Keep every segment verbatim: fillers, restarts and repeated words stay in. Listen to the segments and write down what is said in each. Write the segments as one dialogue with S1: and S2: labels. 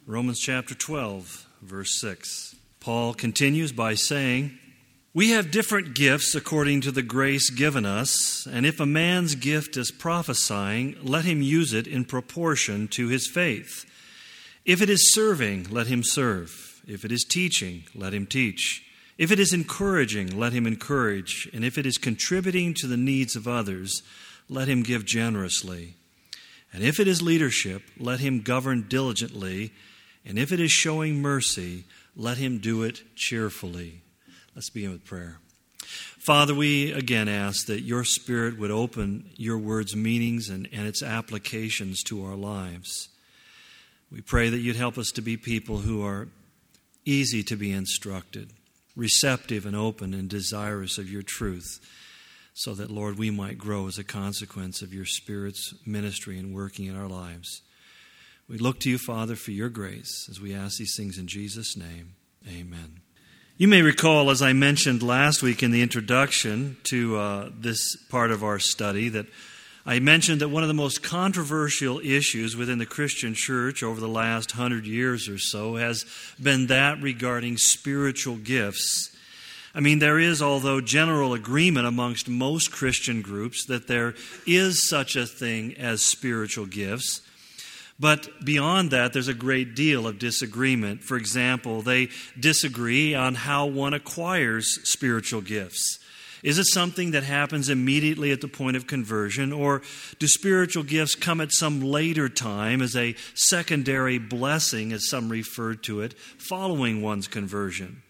S1: Romans chapter twelve, verse six. Paul continues by saying, "We have different gifts according to the grace given us, and if a man's gift is prophesying, let him use it in proportion to his faith. If it is serving, let him serve. If it is teaching, let him teach. If it is encouraging, let him encourage. And if it is contributing to the needs of others, let him give generously. And if it is leadership, let him govern diligently. And if it is showing mercy, let him do it cheerfully." Let's begin with prayer. Father, we again ask that your Spirit would open your word's meanings and, and its applications to our lives. We pray that you'd help us to be people who are easy to be instructed, receptive and open and desirous of your truth, so that, Lord, we might grow as a consequence of your Spirit's ministry and working in our lives. We look to you, Father, for your grace as we ask these things in Jesus' name. Amen. You may recall, as I mentioned last week in the introduction to uh, this part of our study, that I mentioned that one of the most controversial issues within the Christian church over the last hundred years or so has been that regarding spiritual gifts. I mean, there is, although general agreement amongst most Christian groups that there is such a thing as spiritual gifts. But beyond that, there's a great deal of disagreement. For example, they disagree on how one acquires spiritual gifts. Is it something that happens immediately at the point of conversion, or do spiritual gifts come at some later time as a secondary blessing, as some refer to it, following one's conversion?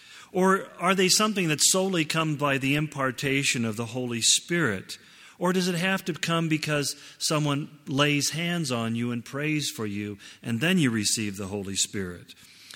S1: Or are they something that solely come by the impartation of the Holy Spirit? Or does it have to come because someone lays hands on you and prays for you, and then you receive the Holy Spirit?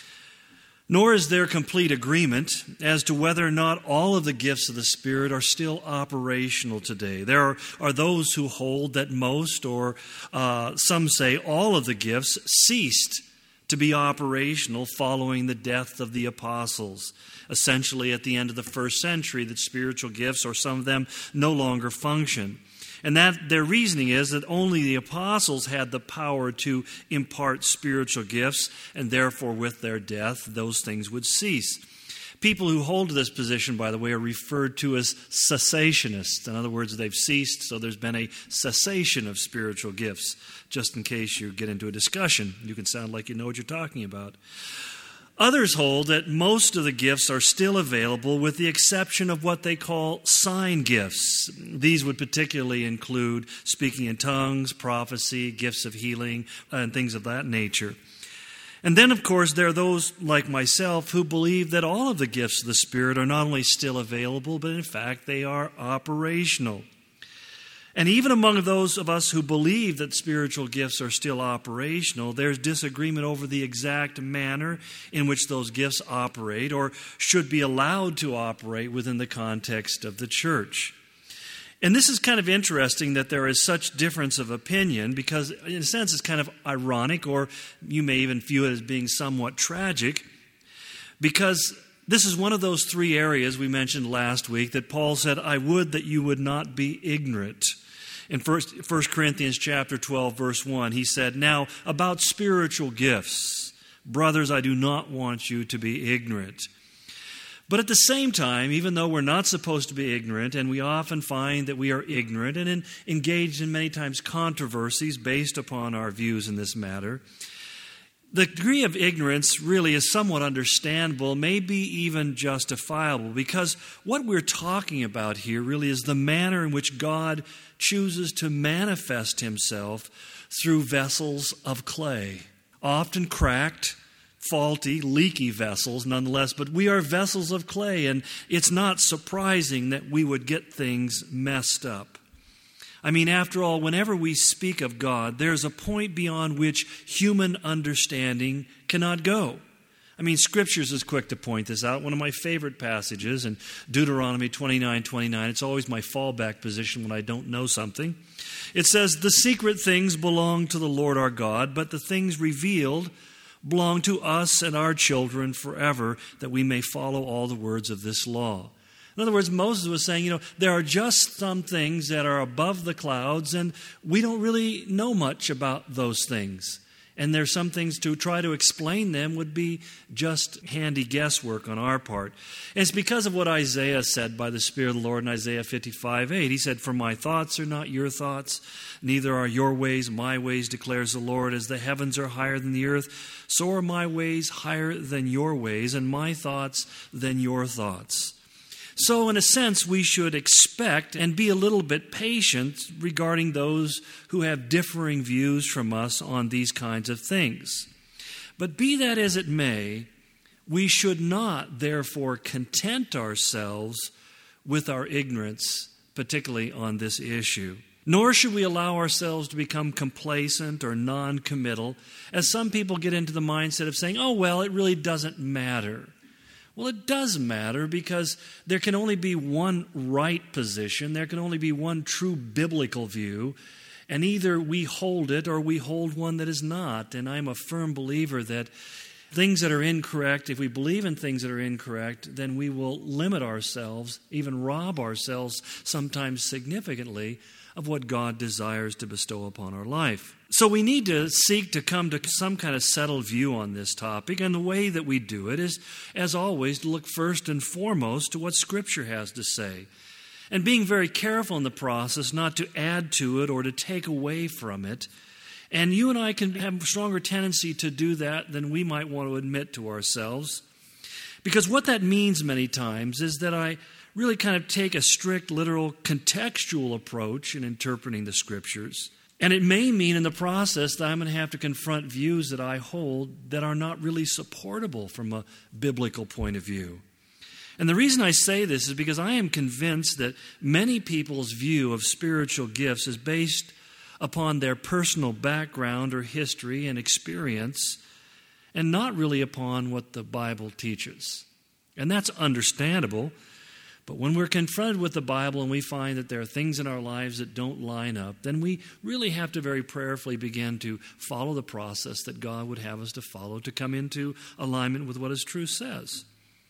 S1: Nor is there complete agreement as to whether or not all of the gifts of the Spirit are still operational today. There are, are those who hold that most, or uh, some say all of the gifts ceased to be operational following the death of the apostles. Essentially, at the end of the first century, that spiritual gifts, or some of them, no longer function. And that their reasoning is that only the apostles had the power to impart spiritual gifts, and therefore with their death, those things would cease. People who hold to this position, by the way, are referred to as cessationists. In other words, they've ceased, so there's been a cessation of spiritual gifts. Just in case you get into a discussion, you can sound like you know what you're talking about. Others hold that most of the gifts are still available, with the exception of what they call sign gifts. These would particularly include speaking in tongues, prophecy, gifts of healing, and things of that nature. And then, of course, there are those like myself who believe that all of the gifts of the Spirit are not only still available, but in fact they are operational. And even among those of us who believe that spiritual gifts are still operational, there's disagreement over the exact manner in which those gifts operate, or should be allowed to operate within the context of the church. And this is kind of interesting that there is such difference of opinion, because in a sense it's kind of ironic, or you may even view it as being somewhat tragic, because this is one of those three areas we mentioned last week that Paul said, "I would that you would not be ignorant." In First Corinthians chapter twelve, verse one, he said, "Now about spiritual gifts, brothers, I do not want you to be ignorant." But at the same time, even though we're not supposed to be ignorant, and we often find that we are ignorant and in, engaged in many times controversies based upon our views in this matter, the degree of ignorance really is somewhat understandable, maybe even justifiable, because what we're talking about here really is the manner in which God chooses to manifest himself through vessels of clay, often cracked, faulty, leaky vessels nonetheless, but we are vessels of clay, and it's not surprising that we would get things messed up. I mean, after all, whenever we speak of God, there's a point beyond which human understanding cannot go. I mean, Scriptures is quick to point this out. One of my favorite passages in Deuteronomy twenty-nine twenty-nine, it's always my fallback position when I don't know something. It says, "The secret things belong to the Lord our God, but the things revealed belong to us and our children forever, that we may follow all the words of this law." In other words, Moses was saying, you know, there are just some things that are above the clouds, and we don't really know much about those things. And there's some things to try to explain them would be just handy guesswork on our part. And it's because of what Isaiah said by the Spirit of the Lord in Isaiah fifty-five eight. He said, "For my thoughts are not your thoughts, neither are your ways my ways, declares the Lord. As the heavens are higher than the earth, so are my ways higher than your ways, and my thoughts than your thoughts." So, in a sense, we should expect and be a little bit patient regarding those who have differing views from us on these kinds of things. But be that as it may, we should not, therefore, content ourselves with our ignorance, particularly on this issue. Nor should we allow ourselves to become complacent or non-committal, as some people get into the mindset of saying, "Oh, well, it really doesn't matter." Well, it does matter, because there can only be one right position. There can only be one true biblical view. And either we hold it or we hold one that is not. And I'm a firm believer that things that are incorrect, if we believe in things that are incorrect, then we will limit ourselves, even rob ourselves sometimes significantly, of what God desires to bestow upon our life. So we need to seek to come to some kind of settled view on this topic, and the way that we do it is, as always, to look first and foremost to what Scripture has to say, and being very careful in the process not to add to it or to take away from it. And you and I can have a stronger tendency to do that than we might want to admit to ourselves, because what that means many times is that I really kind of take a strict, literal, contextual approach in interpreting the Scriptures. And it may mean in the process that I'm going to have to confront views that I hold that are not really supportable from a biblical point of view. And the reason I say this is because I am convinced that many people's view of spiritual gifts is based upon their personal background or history and experience, and not really upon what the Bible teaches. And that's understandable. But when we're confronted with the Bible and we find that there are things in our lives that don't line up, then we really have to very prayerfully begin to follow the process that God would have us to follow to come into alignment with what His truth says.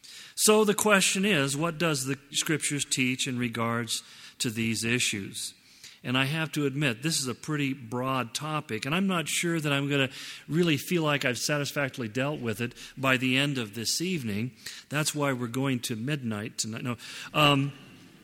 S1: So the question is, what does the Scriptures teach in regards to these issues? And I have to admit, this is a pretty broad topic, and I'm not sure that I'm going to really feel like I've satisfactorily dealt with it by the end of this evening. That's why we're going to midnight tonight. No, um,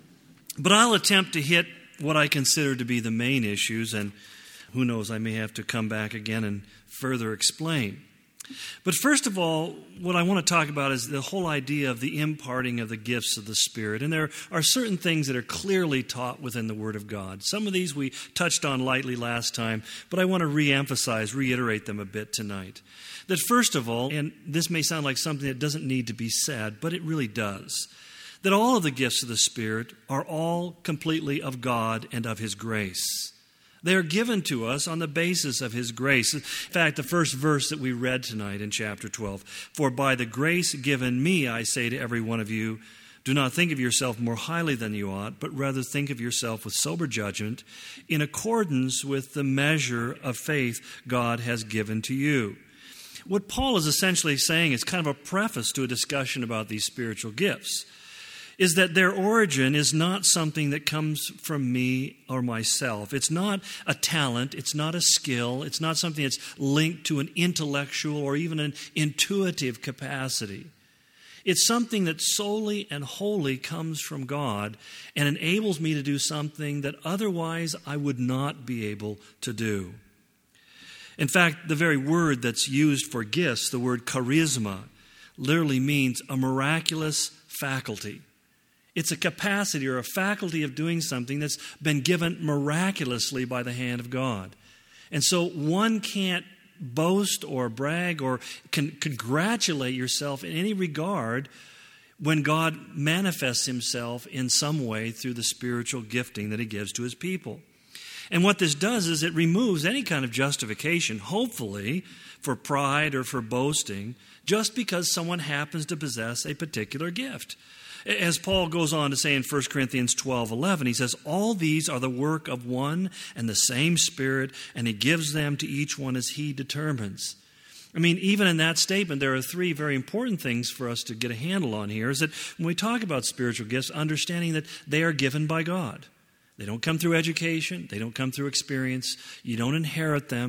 S1: but I'll attempt to hit what I consider to be the main issues, and who knows, I may have to come back again and further explain. But first of all, what I want to talk about is the whole idea of the imparting of the gifts of the Spirit. And there are certain things that are clearly taught within the Word of God. Some of these we touched on lightly last time, but I want to reemphasize, reiterate them a bit tonight. That first of all, and this may sound like something that doesn't need to be said, but it really does, that all of the gifts of the Spirit are all completely of God and of His grace. They are given to us on the basis of His grace. In fact, the first verse that we read tonight in chapter twelve, "For by the grace given me, I say to every one of you, do not think of yourself more highly than you ought, but rather think of yourself with sober judgment, in accordance with the measure of faith God has given to you." What Paul is essentially saying is kind of a preface to a discussion about these spiritual gifts, is that their origin is not something that comes from me or myself. It's not a talent. It's not a skill. It's not something that's linked to an intellectual or even an intuitive capacity. It's something that solely and wholly comes from God and enables me to do something that otherwise I would not be able to do. In fact, the very word that's used for gifts, the word charisma, literally means a miraculous faculty. It's a capacity or a faculty of doing something that's been given miraculously by the hand of God. And so one can't boast or brag or can congratulate yourself in any regard when God manifests Himself in some way through the spiritual gifting that He gives to His people. And what this does is it removes any kind of justification, hopefully, for pride or for boasting, just because someone happens to possess a particular gift. As Paul goes on to say in First Corinthians twelve eleven, he says, "All these are the work of one and the same Spirit, and He gives them to each one as He determines." I mean, even in that statement, there are three very important things for us to get a handle on here, is that when we talk about spiritual gifts, understanding that they are given by God. They don't come through education. They don't come through experience. You don't inherit them.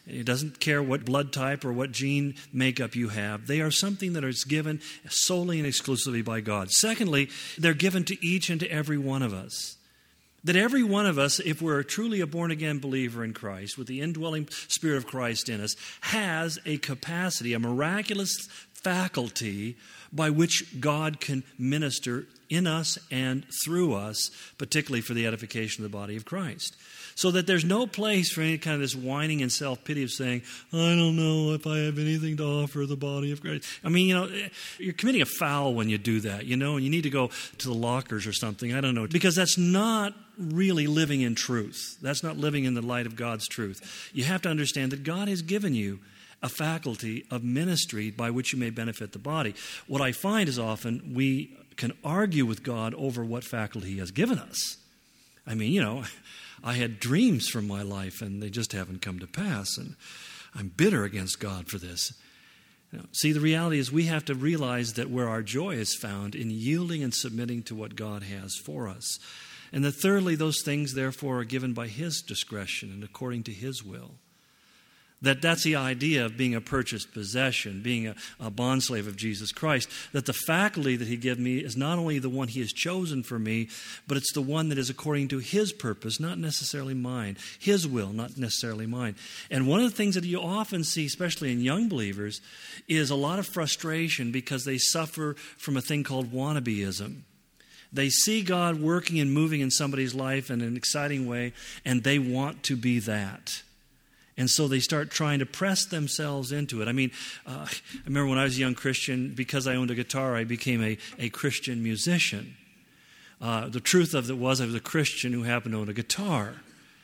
S1: It doesn't care what blood type or what gene makeup you have. They are something that is given solely and exclusively by God. Secondly, they're given to each and to every one of us. That every one of us, if we're truly a born-again believer in Christ, with the indwelling Spirit of Christ in us, has a capacity, a miraculous faculty by which God can minister in us and through us, particularly for the edification of the body of Christ. So that there's no place for any kind of this whining and self-pity of saying, I don't know if I have anything to offer the body of Christ. I mean, you know, you're committing a foul when you do that, you know, and you need to go to the lockers or something. I don't know. Because that's not really living in truth. That's not living in the light of God's truth. You have to understand that God has given you a faculty of ministry by which you may benefit the body. What I find is often we can argue with God over what faculty He has given us. I mean, you know, I had dreams from my life and they just haven't come to pass, and I'm bitter against God for this. You know, see, the reality is we have to realize that where our joy is found in yielding and submitting to what God has for us. And that thirdly, those things therefore are given by His discretion and according to His will. That that's the idea of being a purchased possession, being a, a bondslave of Jesus Christ. That the faculty that He gave me is not only the one He has chosen for me, but it's the one that is according to His purpose, not necessarily mine. His will, not necessarily mine. And one of the things that you often see, especially in young believers, is a lot of frustration because they suffer from a thing called wannabeism. They see God working and moving in somebody's life in an exciting way, and they want to be that. And so they start trying to press themselves into it. I mean, uh, I remember when I was a young Christian, because I owned a guitar, I became a, a Christian musician. Uh, the truth of it was I was a Christian who happened to own a guitar.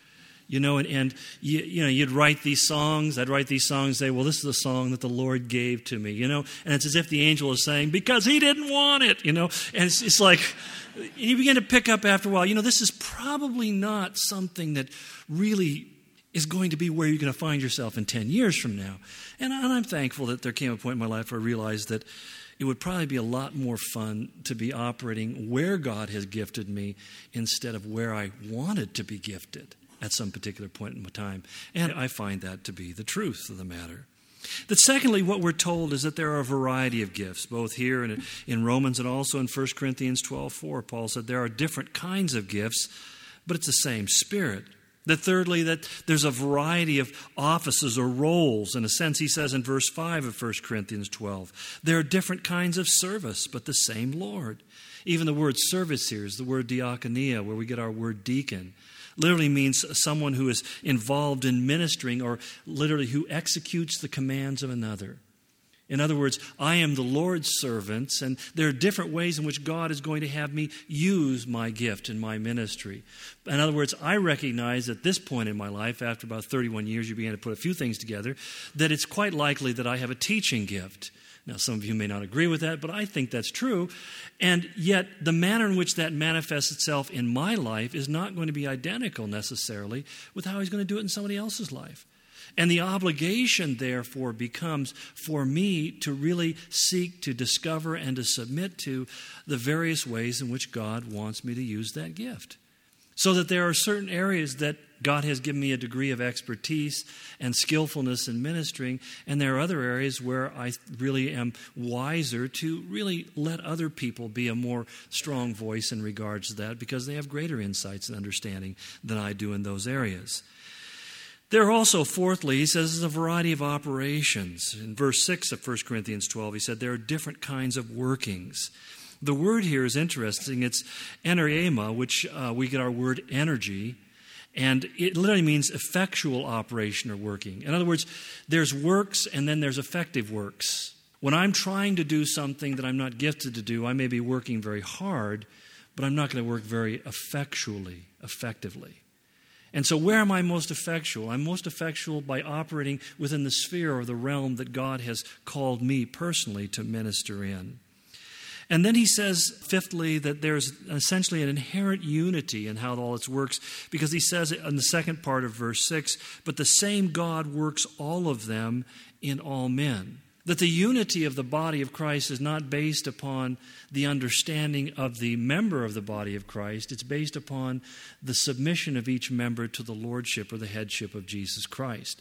S1: You know, and, and you, you know, you'd write these songs. I'd write these songs and say, well, this is the song that the Lord gave to me, you know. And it's as if the angel is saying, because He didn't want it, you know. And it's, it's like, you begin to pick up after a while, you know, this is probably not something that really is going to be where you're going to find yourself in ten years from now. And I'm thankful that there came a point in my life where I realized that it would probably be a lot more fun to be operating where God has gifted me instead of where I wanted to be gifted at some particular point in my time. And I find that to be the truth of the matter. That secondly, what we're told is that there are a variety of gifts, both here and in Romans and also in First Corinthians twelve four. Paul said there are different kinds of gifts, but it's the same Spirit. That thirdly, that there's a variety of offices or roles. In a sense, he says in verse five of First Corinthians twelve, there are different kinds of service, but the same Lord. Even the word service here is the word diakonia, where we get our word deacon. Literally means someone who is involved in ministering, or literally who executes the commands of another. In other words, I am the Lord's servant, and there are different ways in which God is going to have me use my gift in my ministry. In other words, I recognize at this point in my life, after about thirty-one years, you began to put a few things together, that it's quite likely that I have a teaching gift. Now, some of you may not agree with that, but I think that's true. And yet, the manner in which that manifests itself in my life is not going to be identical necessarily with how He's going to do it in somebody else's life. And the obligation, therefore, becomes for me to really seek to discover and to submit to the various ways in which God wants me to use that gift. So that there are certain areas that God has given me a degree of expertise and skillfulness in ministering, and there are other areas where I really am wiser to really let other people be a more strong voice in regards to that, because they have greater insights and understanding than I do in those areas. There are also, fourthly, he says, there's a variety of operations. In verse six of First Corinthians twelve, he said there are different kinds of workings. The word here is interesting. It's enerema, which uh, we get our word energy, and it literally means effectual operation or working. In other words, there's works and then there's effective works. When I'm trying to do something that I'm not gifted to do, I may be working very hard, but I'm not going to work very effectually, effectively. And so where am I most effectual? I'm most effectual by operating within the sphere or the realm that God has called me personally to minister in. And then he says, fifthly, that there's essentially an inherent unity in how all this works, because he says in the second part of verse six, but the same God works all of them in all men. That the unity of the body of Christ is not based upon the understanding of the member of the body of Christ. It's based upon the submission of each member to the lordship or the headship of Jesus Christ.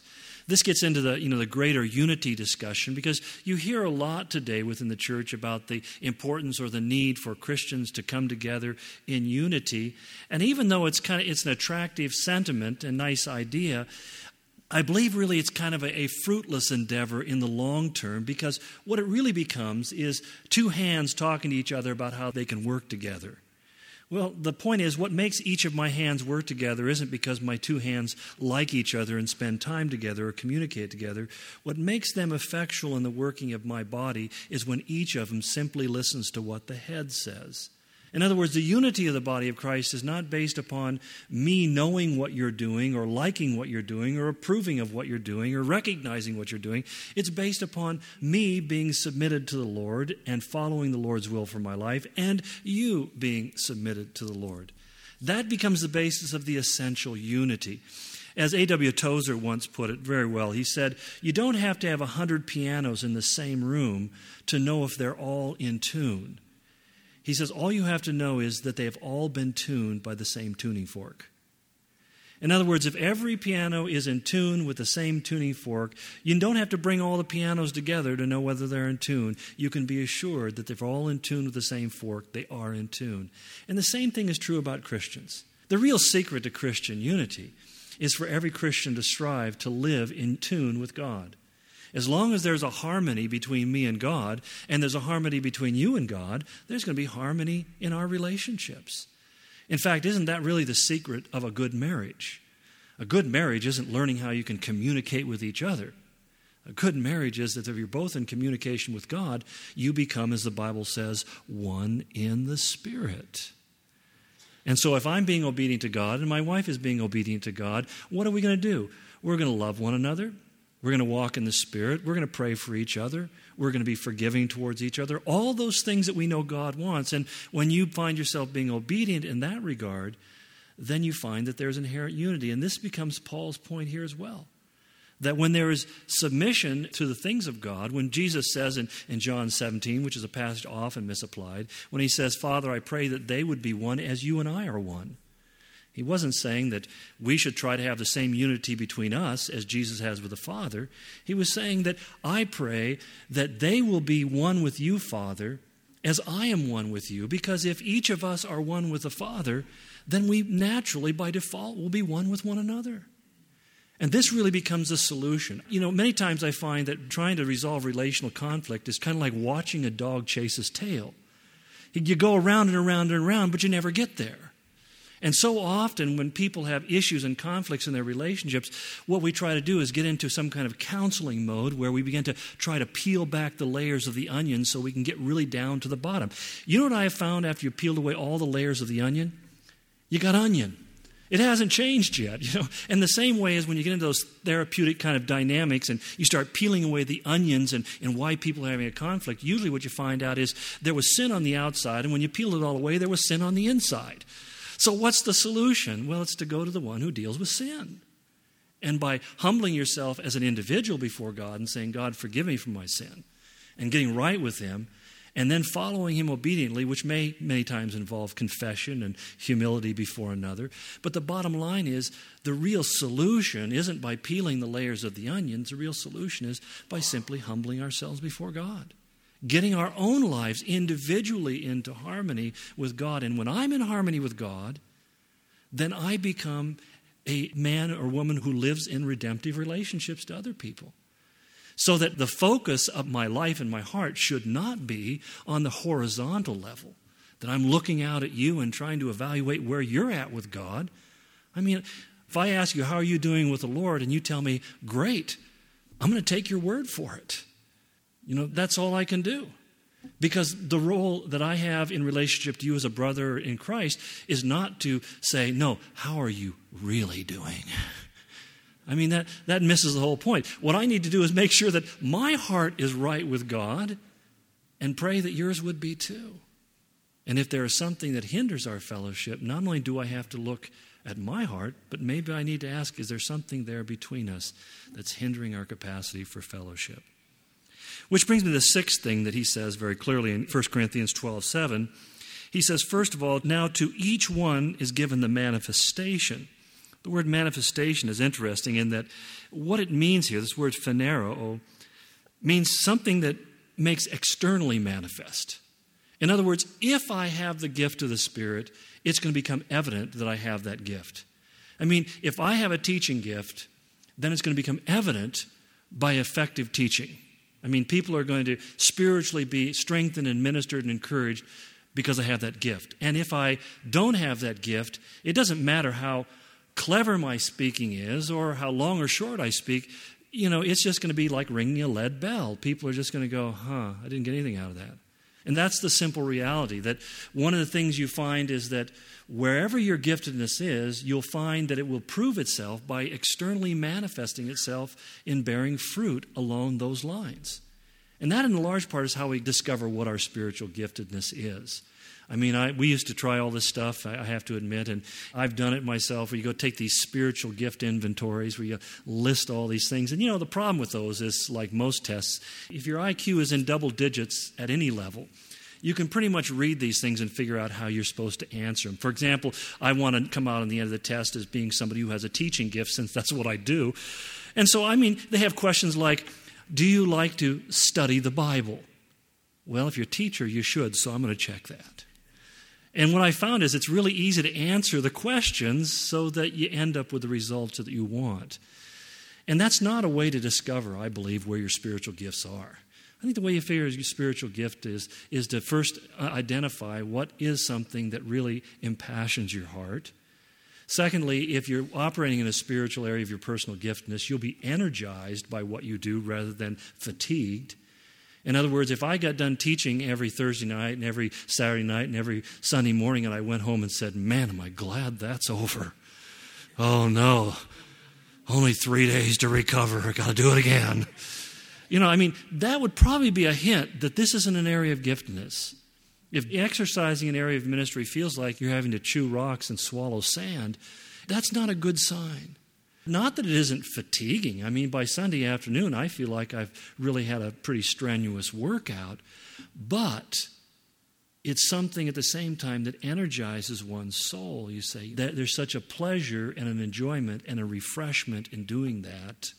S1: This gets into the, you know, the greater unity discussion, because you hear a lot today within the church about the importance or the need for Christians to come together in unity. And even though it's kind of it's an attractive sentiment and nice idea, I believe really it's kind of a, a fruitless endeavor in the long term, because what it really becomes is two hands talking to each other about how they can work together. Well, the point is, what makes each of my hands work together isn't because my two hands like each other and spend time together or communicate together. What makes them effectual in the working of my body is when each of them simply listens to what the head says. In other words, the unity of the body of Christ is not based upon me knowing what you're doing or liking what you're doing or approving of what you're doing or recognizing what you're doing. It's based upon me being submitted to the Lord and following the Lord's will for my life, and you being submitted to the Lord. That becomes the basis of the essential unity. As A W Tozer once put it very well, he said, you don't have to have a hundred pianos in the same room to know if they're all in tune. He says, all you have to know is that they have all been tuned by the same tuning fork. In other words, if every piano is in tune with the same tuning fork, you don't have to bring all the pianos together to know whether they're in tune. You can be assured that if they're all in tune with the same fork, they are in tune. And the same thing is true about Christians. The real secret to Christian unity is for every Christian to strive to live in tune with God. As long as there's a harmony between me and God, and there's a harmony between you and God, there's going to be harmony in our relationships. In fact, isn't that really the secret of a good marriage? A good marriage isn't learning how you can communicate with each other. A good marriage is that if you're both in communication with God, you become, as the Bible says, one in the Spirit. And so if I'm being obedient to God and my wife is being obedient to God, what are we going to do? We're going to love one another. We're going to walk in the Spirit. We're going to pray for each other. We're going to be forgiving towards each other. All those things that we know God wants. And when you find yourself being obedient in that regard, then you find that there's inherent unity. And this becomes Paul's point here as well. That when there is submission to the things of God, when Jesus says in, in John seventeen, which is a passage often misapplied, when he says, Father, I pray that they would be one as you and I are one. He wasn't saying that we should try to have the same unity between us as Jesus has with the Father. He was saying that I pray that they will be one with you, Father, as I am one with you. Because if each of us are one with the Father, then we naturally, by default, will be one with one another. And this really becomes the solution. You know, many times I find that trying to resolve relational conflict is kind of like watching a dog chase his tail. You go around and around and around, but you never get there. And so often when people have issues and conflicts in their relationships, what we try to do is get into some kind of counseling mode where we begin to try to peel back the layers of the onion so we can get really down to the bottom. You know what I have found after you peeled away all the layers of the onion? You got onion. It hasn't changed yet, you know. And the same way as when you get into those therapeutic kind of dynamics and you start peeling away the onions and, and why people are having a conflict, usually what you find out is there was sin on the outside, and when you peeled it all away, there was sin on the inside. So what's the solution? Well, it's to go to the one who deals with sin. And by humbling yourself as an individual before God and saying, God, forgive me for my sin, and getting right with him, and then following him obediently, which may many times involve confession and humility before another. But the bottom line is, the real solution isn't by peeling the layers of the onions. The real solution is by simply humbling ourselves before God. Getting our own lives individually into harmony with God. And when I'm in harmony with God, then I become a man or woman who lives in redemptive relationships to other people. So that the focus of my life and my heart should not be on the horizontal level, that I'm looking out at you and trying to evaluate where you're at with God. I mean, if I ask you, how are you doing with the Lord? And you tell me, great, I'm going to take your word for it. You know, that's all I can do. Because the role that I have in relationship to you as a brother in Christ is not to say, no, how are you really doing? I mean, that, that misses the whole point. What I need to do is make sure that my heart is right with God and pray that yours would be too. And if there is something that hinders our fellowship, not only do I have to look at my heart, but maybe I need to ask, is there something there between us that's hindering our capacity for fellowship? Which brings me to the sixth thing that he says very clearly in First Corinthians twelve seven. He says, first of all, now to each one is given the manifestation The word manifestation is interesting in that what it means here, this word phanero, means something that makes externally manifest. In other words, if I have the gift of the Spirit, it's going to become evident that I have that gift. I mean, if I have a teaching gift, then it's going to become evident by effective teaching. I mean, people are going to spiritually be strengthened and ministered and encouraged because I have that gift. And if I don't have that gift, it doesn't matter how clever my speaking is or how long or short I speak, you know, it's just going to be like ringing a lead bell. People are just going to go, huh, I didn't get anything out of that. And that's the simple reality, that one of the things you find is that wherever your giftedness is, you'll find that it will prove itself by externally manifesting itself in bearing fruit along those lines. And that, in large part, is how we discover what our spiritual giftedness is. I mean, I, we used to try all this stuff, I, I have to admit, and I've done it myself, where you go take these spiritual gift inventories, where you list all these things. And, you know, the problem with those is, like most tests, if your I Q is in double digits at any level, you can pretty much read these things and figure out how you're supposed to answer them. For example, I want to come out on the end of the test as being somebody who has a teaching gift, since that's what I do. And so, I mean, they have questions like, do you like to study the Bible? Well, if you're a teacher, you should, so I'm going to check that. And what I found is it's really easy to answer the questions so that you end up with the results that you want. And that's not a way to discover, I believe, where your spiritual gifts are. I think the way you figure your spiritual gift is, is to first identify what is something that really impassions your heart. Secondly, if you're operating in a spiritual area of your personal giftedness, you'll be energized by what you do rather than fatigued. In other words, if I got done teaching every Thursday night and every Saturday night and every Sunday morning and I went home and said, man, am I glad that's over. Oh, no. Only three days to recover. I got to do it again. You know, I mean, that would probably be a hint that this isn't an area of giftedness. If exercising an area of ministry feels like you're having to chew rocks and swallow sand, that's not a good sign. Not that it isn't fatiguing. I mean, by Sunday afternoon, I feel like I've really had a pretty strenuous workout. But it's something at the same time that energizes one's soul, you say. That there's such a pleasure and an enjoyment and a refreshment in doing that,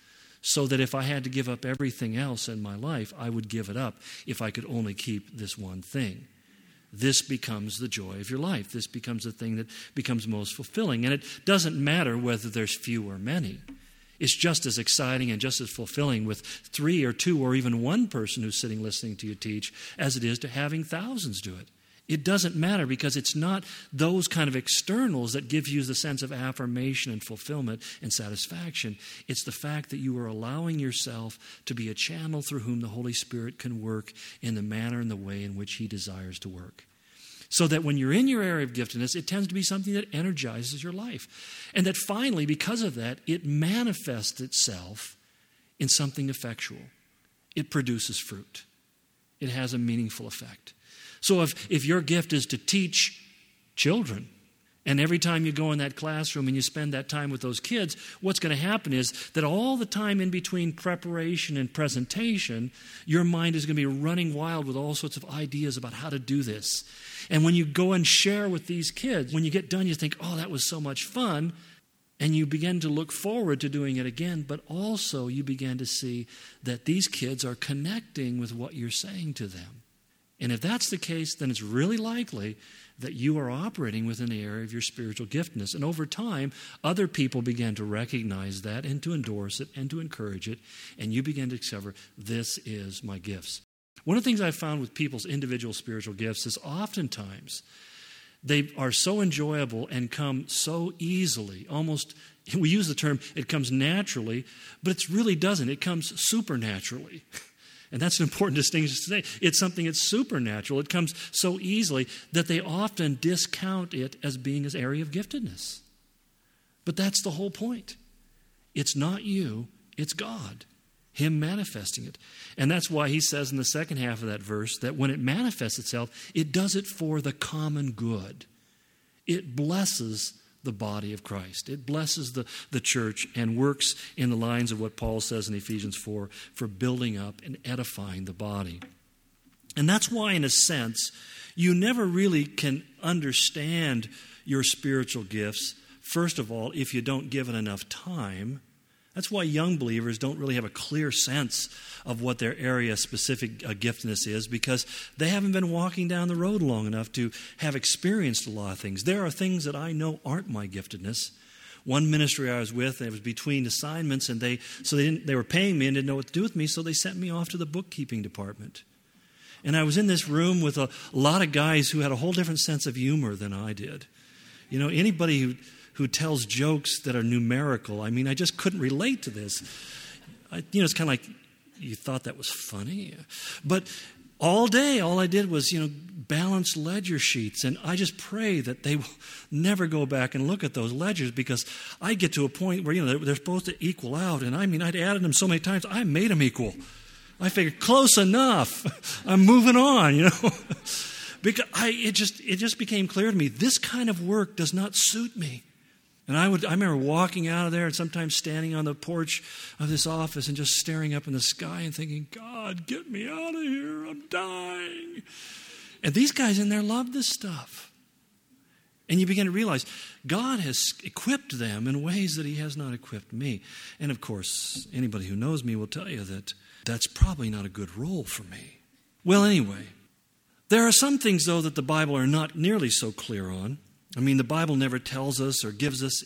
S1: so that if I had to give up everything else in my life, I would give it up if I could only keep this one thing. This becomes the joy of your life. This becomes the thing that becomes most fulfilling. And it doesn't matter whether there's few or many. It's just as exciting and just as fulfilling with three or two or even one person who's sitting listening to you teach as it is to having thousands do it. It doesn't matter, because it's not those kind of externals that give you the sense of affirmation and fulfillment and satisfaction. It's the fact that you are allowing yourself to be a channel through whom the Holy Spirit can work in the manner and the way in which He desires to work. So that when you're in your area of giftedness, it tends to be something that energizes your life. And that finally, because of that, it manifests itself in something effectual. It produces fruit. It has a meaningful effect. So if, if your gift is to teach children, and every time you go in that classroom and you spend that time with those kids, what's going to happen is that all the time in between preparation and presentation, your mind is going to be running wild with all sorts of ideas about how to do this. And when you go and share with these kids, when you get done, you think, oh, that was so much fun. And you begin to look forward to doing it again, but also you begin to see that these kids are connecting with what you're saying to them. And if that's the case, then it's really likely that you are operating within the area of your spiritual giftedness. And over time, other people begin to recognize that and to endorse it and to encourage it. And you begin to discover, this is my gifts. One of the things I've found with people's individual spiritual gifts is oftentimes they are so enjoyable and come so easily, almost, we use the term, it comes naturally, but it really doesn't. It comes supernaturally. And that's an important distinction today. It's something that's supernatural. It comes so easily that they often discount it as being an area of giftedness. But that's the whole point. It's not you, it's God, Him manifesting it. And that's why he says in the second half of that verse that when it manifests itself, it does it for the common good. It blesses the body of Christ. It blesses the, the church and works in the lines of what Paul says in Ephesians four for building up and edifying the body. And that's why, in a sense, you never really can understand your spiritual gifts first of all, if you don't give it enough time. That's why young believers don't really have a clear sense of what their area-specific uh, giftedness is, because they haven't been walking down the road long enough to have experienced a lot of things. There are things that I know aren't my giftedness. One ministry I was with, it was between assignments, and they so they didn't, they were paying me and didn't know what to do with me, so they sent me off to the bookkeeping department. And I was in this room with a, a lot of guys who had a whole different sense of humor than I did. You know, anybody who who tells jokes that are numerical. I mean, I just couldn't relate to this. I, you know, it's kind of like, you thought that was funny? But all day, all I did was, you know, balance ledger sheets. And I just pray that they will never go back and look at those ledgers, because I get to a point where, you know, they're, they're supposed to equal out. And I mean, I'd added them so many times, I made them equal. I figured, close enough. I'm moving on, you know. Because I, it just it just became clear to me, this kind of work does not suit me. And I would I remember walking out of there and sometimes standing on the porch of this office and just staring up in the sky and thinking, God, get me out of here. I'm dying. And these guys in there love this stuff. And you begin to realize God has equipped them in ways that he has not equipped me. And of course, anybody who knows me will tell you that that's probably not a good role for me. Well, anyway, there are some things, though, that the Bible are not nearly so clear on. I mean, the Bible never tells us or gives us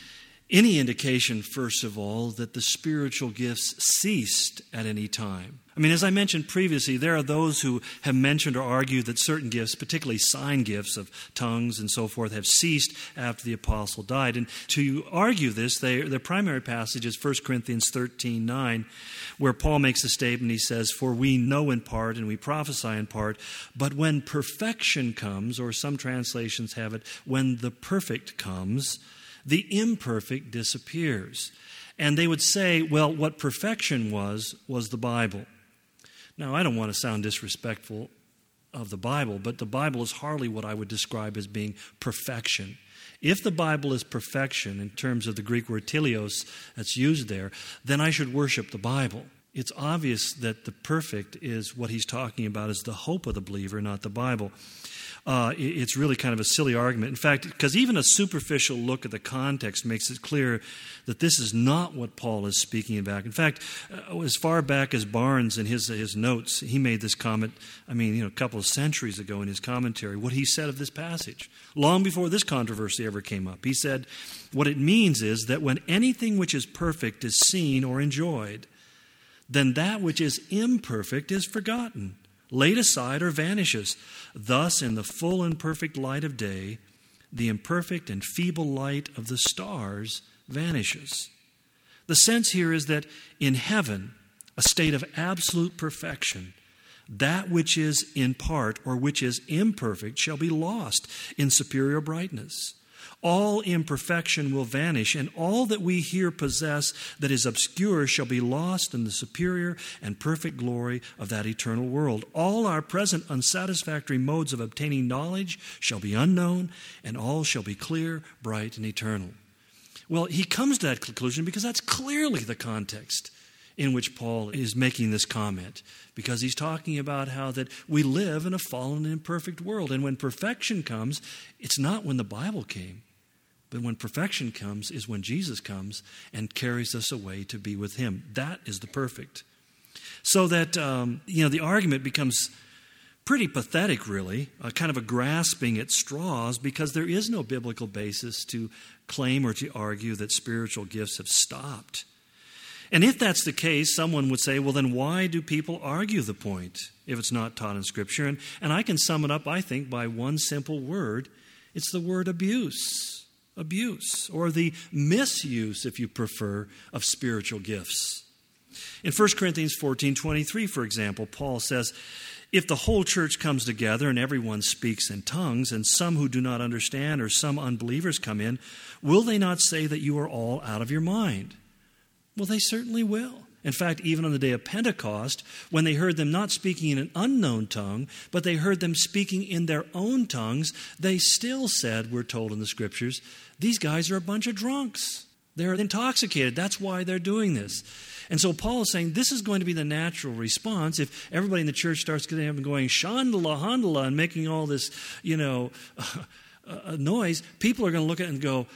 S1: any indication, first of all, that the spiritual gifts ceased at any time. I mean, as I mentioned previously, there are those who have mentioned or argued that certain gifts, particularly sign gifts of tongues and so forth, have ceased after the apostle died. And to argue this, they, their primary passage is First Corinthians thirteen nine, where Paul makes a statement. He says, "For we know in part and we prophesy in part, but when perfection comes," or some translations have it, when the perfect comes, the imperfect disappears. And they would say, well, what perfection was, was the Bible. Now, I don't want to sound disrespectful of the Bible, but the Bible is hardly what I would describe as being perfection. If the Bible is perfection in terms of the Greek word teleos that's used there, then I should worship the Bible. It's obvious that the perfect is what he's talking about is the hope of the believer, not the Bible. Uh, it's really kind of a silly argument. In fact, because even a superficial look at the context makes it clear that this is not what Paul is speaking about. In fact, uh, as far back as Barnes in his his notes, he made this comment, I mean, you know, a couple of centuries ago in his commentary, what he said of this passage, long before this controversy ever came up. He said, what it means is that when anything which is perfect is seen or enjoyed, then that which is imperfect is forgotten, laid aside, or vanishes. Thus, in the full and perfect light of day, the imperfect and feeble light of the stars vanishes. The sense here is that in heaven, a state of absolute perfection, that which is in part or which is imperfect shall be lost in superior brightness. All imperfection will vanish, and all that we here possess that is obscure shall be lost in the superior and perfect glory of that eternal world. All our present unsatisfactory modes of obtaining knowledge shall be unknown, and all shall be clear, bright, and eternal. Well, he comes to that conclusion because that's clearly the context in which Paul is making this comment, because he's talking about how that we live in a fallen and imperfect world, and when perfection comes, it's not when the Bible came. But when perfection comes is when Jesus comes and carries us away to be with him. That is the perfect. So that, um, you know, the argument becomes pretty pathetic, really, uh, kind of a grasping at straws, because there is no biblical basis to claim or to argue that spiritual gifts have stopped. And if that's the case, someone would say, well, then why do people argue the point if it's not taught in Scripture? And, and I can sum it up, I think, by one simple word. It's the word abuse. Abuse, or the misuse, if you prefer, of spiritual gifts. In First Corinthians fourteen twenty-three, for example, Paul says, if the whole church comes together and everyone speaks in tongues, and some who do not understand or some unbelievers come in, will they not say that you are all out of your mind? Well, they certainly will. In fact, even on the day of Pentecost, when they heard them not speaking in an unknown tongue, but they heard them speaking in their own tongues, they still said, we're told in the Scriptures, these guys are a bunch of drunks. They're intoxicated. That's why they're doing this. And so Paul is saying this is going to be the natural response if everybody in the church starts getting up and going, Shandala, Handala, and making all this, you know, uh, uh, noise. People are going to look at it and go,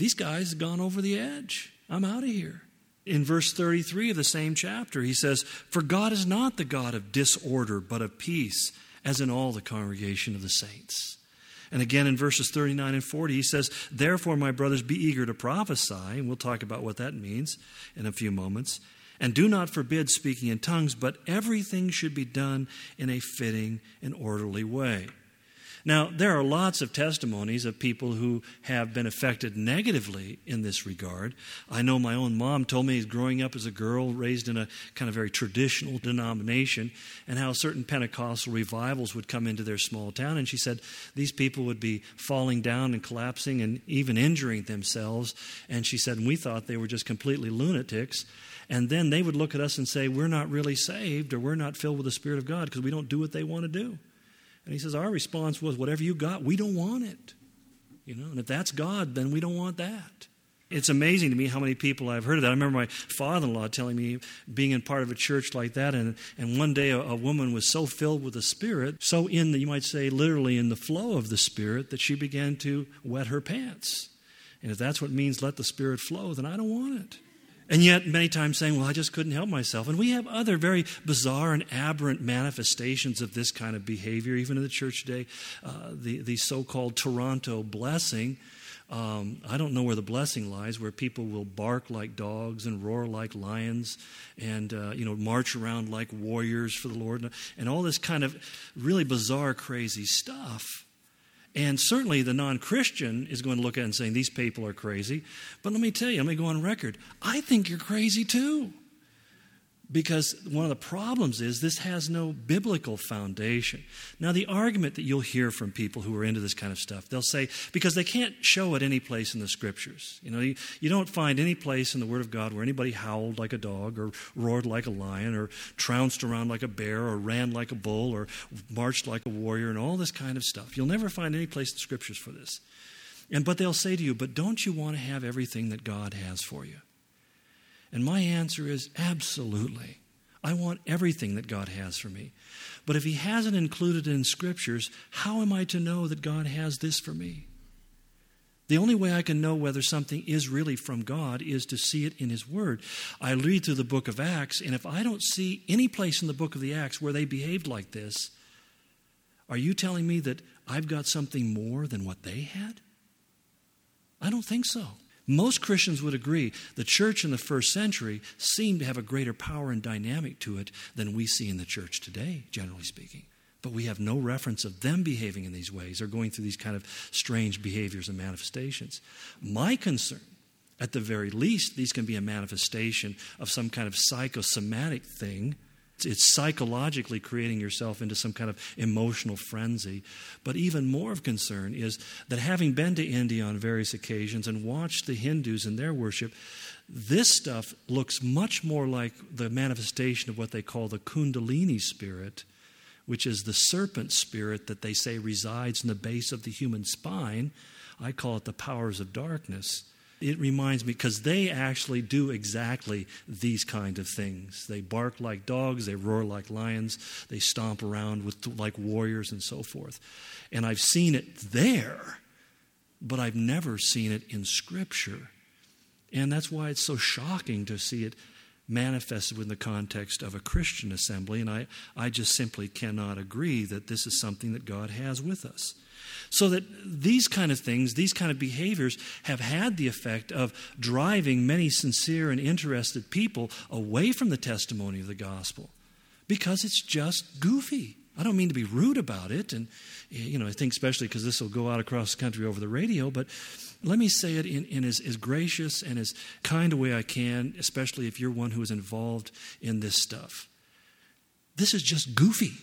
S1: these guys have gone over the edge. I'm out of here. In verse thirty-three of the same chapter, he says, "For God is not the God of disorder, but of peace, as in all the congregation of the saints." And again in verses thirty-nine and forty, he says, "Therefore, my brothers, be eager to prophesy." And we'll talk about what that means in a few moments. "And do not forbid speaking in tongues, but everything should be done in a fitting and orderly way." Now, there are lots of testimonies of people who have been affected negatively in this regard. I know my own mom told me, growing up as a girl, raised in a kind of very traditional denomination, and how certain Pentecostal revivals would come into their small town. And she said these people would be falling down and collapsing and even injuring themselves. And she said, we thought they were just completely lunatics. And then they would look at us and say, we're not really saved, or we're not filled with the Spirit of God because we don't do what they want to do. And he says, our response was, whatever you got, we don't want it. You know, and if that's God, then we don't want that. It's amazing to me how many people I've heard of that. I remember my father-in-law telling me, being in part of a church like that, and, and one day a, a woman was so filled with the Spirit, so in the, you might say literally in the flow of the Spirit, that she began to wet her pants. And if that's what means let the Spirit flow, then I don't want it. And yet, many times saying, well, I just couldn't help myself. And we have other very bizarre and aberrant manifestations of this kind of behavior, even in the church today. Uh, the, the so-called Toronto blessing. Um, I don't know where the blessing lies, where people will bark like dogs and roar like lions and, uh, you know, march around like warriors for the Lord. And all this kind of really bizarre, crazy stuff. And certainly the non-Christian is going to look at it and saying, these people are crazy. But let me tell you, let me go on record. I think you're crazy too. Because one of the problems is this has no biblical foundation. Now, the argument that you'll hear from people who are into this kind of stuff, they'll say, because they can't show it any place in the Scriptures. You know, you, you don't find any place in the Word of God where anybody howled like a dog or roared like a lion or trounced around like a bear or ran like a bull or marched like a warrior and all this kind of stuff. You'll never find any place in the Scriptures for this. And but they'll say to you, but don't you want to have everything that God has for you? And my answer is absolutely. I want everything that God has for me. But if He hasn't included it in Scriptures, how am I to know that God has this for me? The only way I can know whether something is really from God is to see it in His Word. I read through the book of Acts, and if I don't see any place in the book of the Acts where they behaved like this, are you telling me that I've got something more than what they had? I don't think so. Most Christians would agree the church in the first century seemed to have a greater power and dynamic to it than we see in the church today, generally speaking. But we have no reference of them behaving in these ways or going through these kind of strange behaviors and manifestations. My concern, at the very least, these can be a manifestation of some kind of psychosomatic thing. It's psychologically creating yourself into some kind of emotional frenzy. But even more of concern is that having been to India on various occasions and watched the Hindus in their worship, this stuff looks much more like the manifestation of what they call the Kundalini spirit, which is the serpent spirit that they say resides in the base of the human spine. I call it the powers of darkness. It reminds me, because they actually do exactly these kind of things. They bark like dogs, they roar like lions, they stomp around with like warriors and so forth. And I've seen it there, but I've never seen it in Scripture. And that's why it's so shocking to see it manifested within the context of a Christian assembly. And I, I just simply cannot agree that this is something that God has with us. So that these kind of things, these kind of behaviors have had the effect of driving many sincere and interested people away from the testimony of the gospel because it's just goofy. I don't mean to be rude about it, and you know, I think especially because this will go out across the country over the radio, but let me say it in, in as, as gracious and as kind a way I can, especially if you're one who is involved in this stuff. This is just goofy.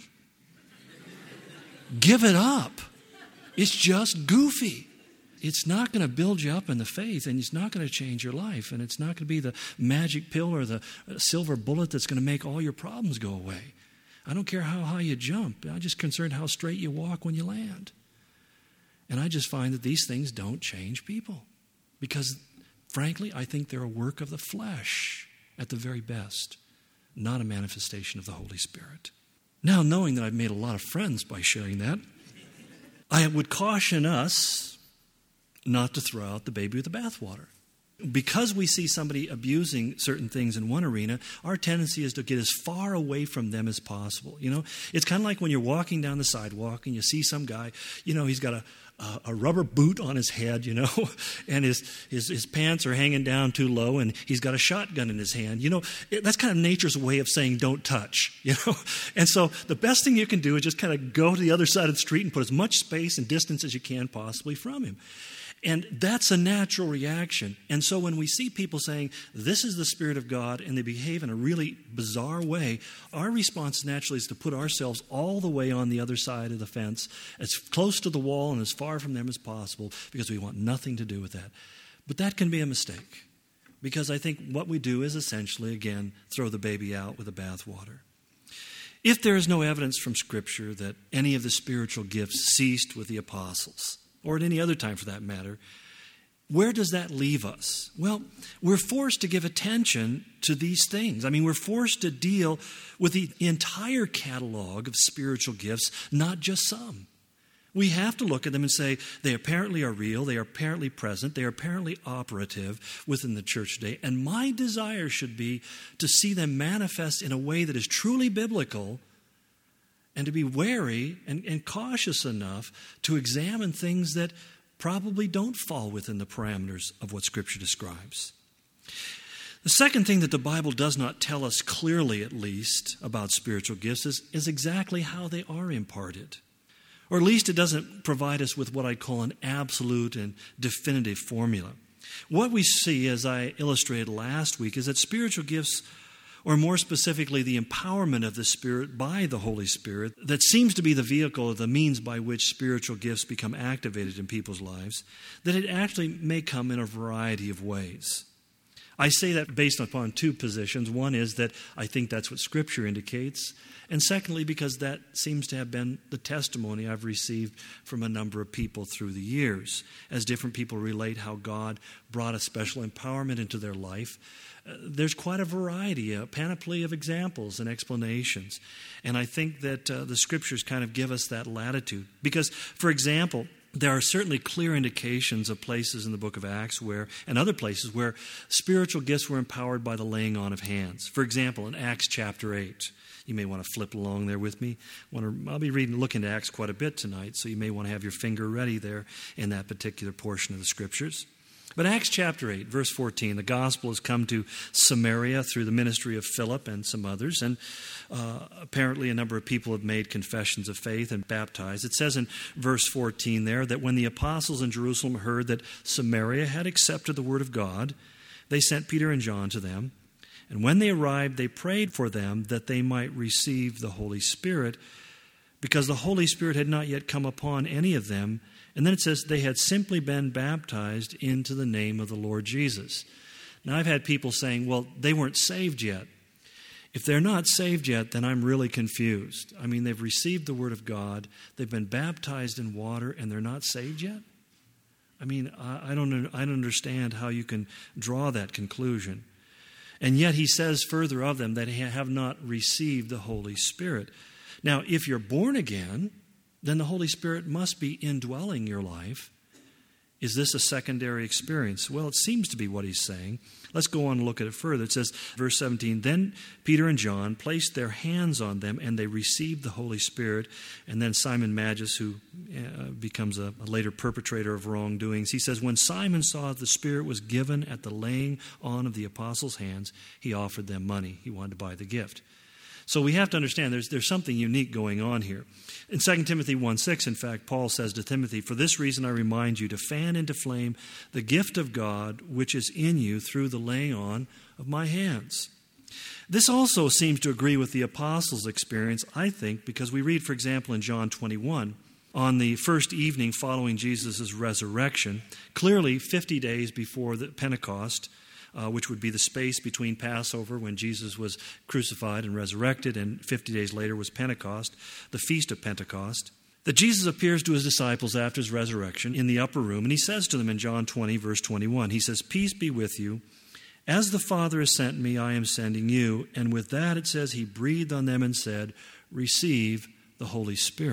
S1: Give it up. It's just goofy. It's not going to build you up in the faith, and it's not going to change your life, and it's not going to be the magic pill or the silver bullet that's going to make all your problems go away. I don't care how high you jump. I'm just concerned how straight you walk when you land. And I just find that these things don't change people because, frankly, I think they're a work of the flesh at the very best, not a manifestation of the Holy Spirit. Now, knowing that I've made a lot of friends by sharing that, I would caution us, not to throw out the baby with the bathwater. Because we see somebody abusing certain things in one arena, our tendency is to get as far away from them as possible. You know, it's kind of like when you're walking down the sidewalk and you see some guy, you know, he's got a, a, a rubber boot on his head, you know, and his, his his pants are hanging down too low, and he's got a shotgun in his hand. You know, it, that's kind of nature's way of saying don't touch, you know. And so the best thing you can do is just kind of go to the other side of the street and put as much space and distance as you can possibly from him. And that's a natural reaction. And so when we see people saying, this is the Spirit of God, and they behave in a really bizarre way, our response naturally is to put ourselves all the way on the other side of the fence, as close to the wall and as far from them as possible, because we want nothing to do with that. But that can be a mistake, because I think what we do is essentially, again, throw the baby out with the bathwater. If there is no evidence from Scripture that any of the spiritual gifts ceased with the apostles, or at any other time for that matter, where does that leave us? Well, we're forced to give attention to these things. I mean, we're forced to deal with the entire catalog of spiritual gifts, not just some. We have to look at them and say, they apparently are real, they are apparently present, they are apparently operative within the church today. And my desire should be to see them manifest in a way that is truly biblical, and to be wary and, and cautious enough to examine things that probably don't fall within the parameters of what Scripture describes. The second thing that the Bible does not tell us clearly, at least, about spiritual gifts is, is exactly how they are imparted. Or at least it doesn't provide us with what I call an absolute and definitive formula. What we see, as I illustrated last week, is that spiritual gifts, or more specifically, the empowerment of the Spirit by the Holy Spirit, that seems to be the vehicle or the means by which spiritual gifts become activated in people's lives, that it actually may come in a variety of ways. I say that based upon two positions. One is that I think that's what Scripture indicates, and secondly, because that seems to have been the testimony I've received from a number of people through the years, as different people relate how God brought a special empowerment into their life. There's quite a variety, a panoply of examples and explanations. And I think that uh, the Scriptures kind of give us that latitude. Because, for example, there are certainly clear indications of places in the book of Acts where, and other places where spiritual gifts were empowered by the laying on of hands. For example, in Acts chapter eight. You may want to flip along there with me. I want to, I'll be reading, looking at Acts quite a bit tonight, so you may want to have your finger ready there in that particular portion of the Scriptures. But Acts chapter eight, verse fourteen, the gospel has come to Samaria through the ministry of Philip and some others, and uh, apparently a number of people have made confessions of faith and baptized. It says in verse fourteen there that when the apostles in Jerusalem heard that Samaria had accepted the word of God, they sent Peter and John to them. And when they arrived, they prayed for them that they might receive the Holy Spirit, because the Holy Spirit had not yet come upon any of them. And then it says they had simply been baptized into the name of the Lord Jesus. Now, I've had people saying, well, they weren't saved yet. If they're not saved yet, then I'm really confused. I mean, they've received the Word of God, they've been baptized in water, and they're not saved yet? I mean, I don't, I don't understand how you can draw that conclusion. And yet he says further of them that they have not received the Holy Spirit. Now, if you're born again, then the Holy Spirit must be indwelling your life. Is this a secondary experience? Well, it seems to be what he's saying. Let's go on and look at it further. It says, verse seventeen, then Peter and John placed their hands on them and they received the Holy Spirit. And then Simon Magus, who uh, becomes a, a later perpetrator of wrongdoings, he says, when Simon saw that the Spirit was given at the laying on of the apostles' hands, he offered them money. He wanted to buy the gift. So we have to understand there's, there's something unique going on here. In Second Timothy one six, in fact, Paul says to Timothy, for this reason I remind you to fan into flame the gift of God which is in you through the laying on of my hands. This also seems to agree with the apostles' experience, I think, because we read, for example, in John twenty-one, on the first evening following Jesus' resurrection, clearly fifty days before the Pentecost, Uh, which would be the space between Passover when Jesus was crucified and resurrected, and fifty days later was Pentecost, the Feast of Pentecost, that Jesus appears to his disciples after his resurrection in the upper room, and he says to them in John twenty, verse twenty-one, he says, peace be with you. As the Father has sent me, I am sending you. And with that, it says, he breathed on them and said, receive the Holy Spirit.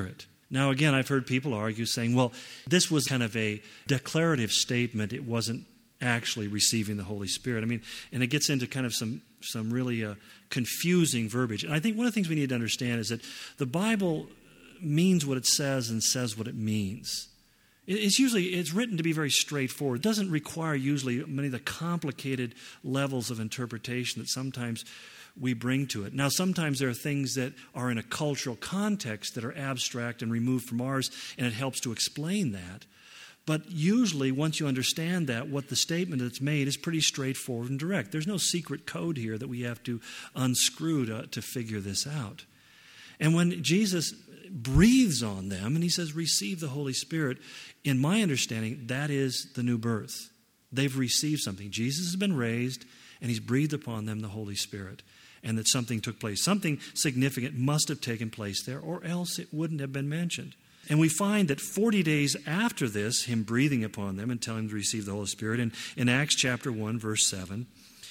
S1: Now, again, I've heard people argue saying, well, this was kind of a declarative statement. It wasn't actually receiving the Holy Spirit. I mean, and it gets into kind of some, some really uh, confusing verbiage. And I think one of the things we need to understand is that the Bible means what it says and says what it means. It's usually, it's written to be very straightforward. It doesn't require usually many of the complicated levels of interpretation that sometimes we bring to it. Now, sometimes there are things that are in a cultural context that are abstract and removed from ours, and it helps to explain that. But usually, once you understand that, what the statement that's made is pretty straightforward and direct. There's no secret code here that we have to unscrew to, to figure this out. And when Jesus breathes on them and he says, receive the Holy Spirit, in my understanding, that is the new birth. They've received something. Jesus has been raised, and he's breathed upon them the Holy Spirit. And that something took place. Something significant must have taken place there, or else it wouldn't have been mentioned. And we find that forty days after this, him breathing upon them and telling them to receive the Holy Spirit, in, in Acts chapter one, verse seven,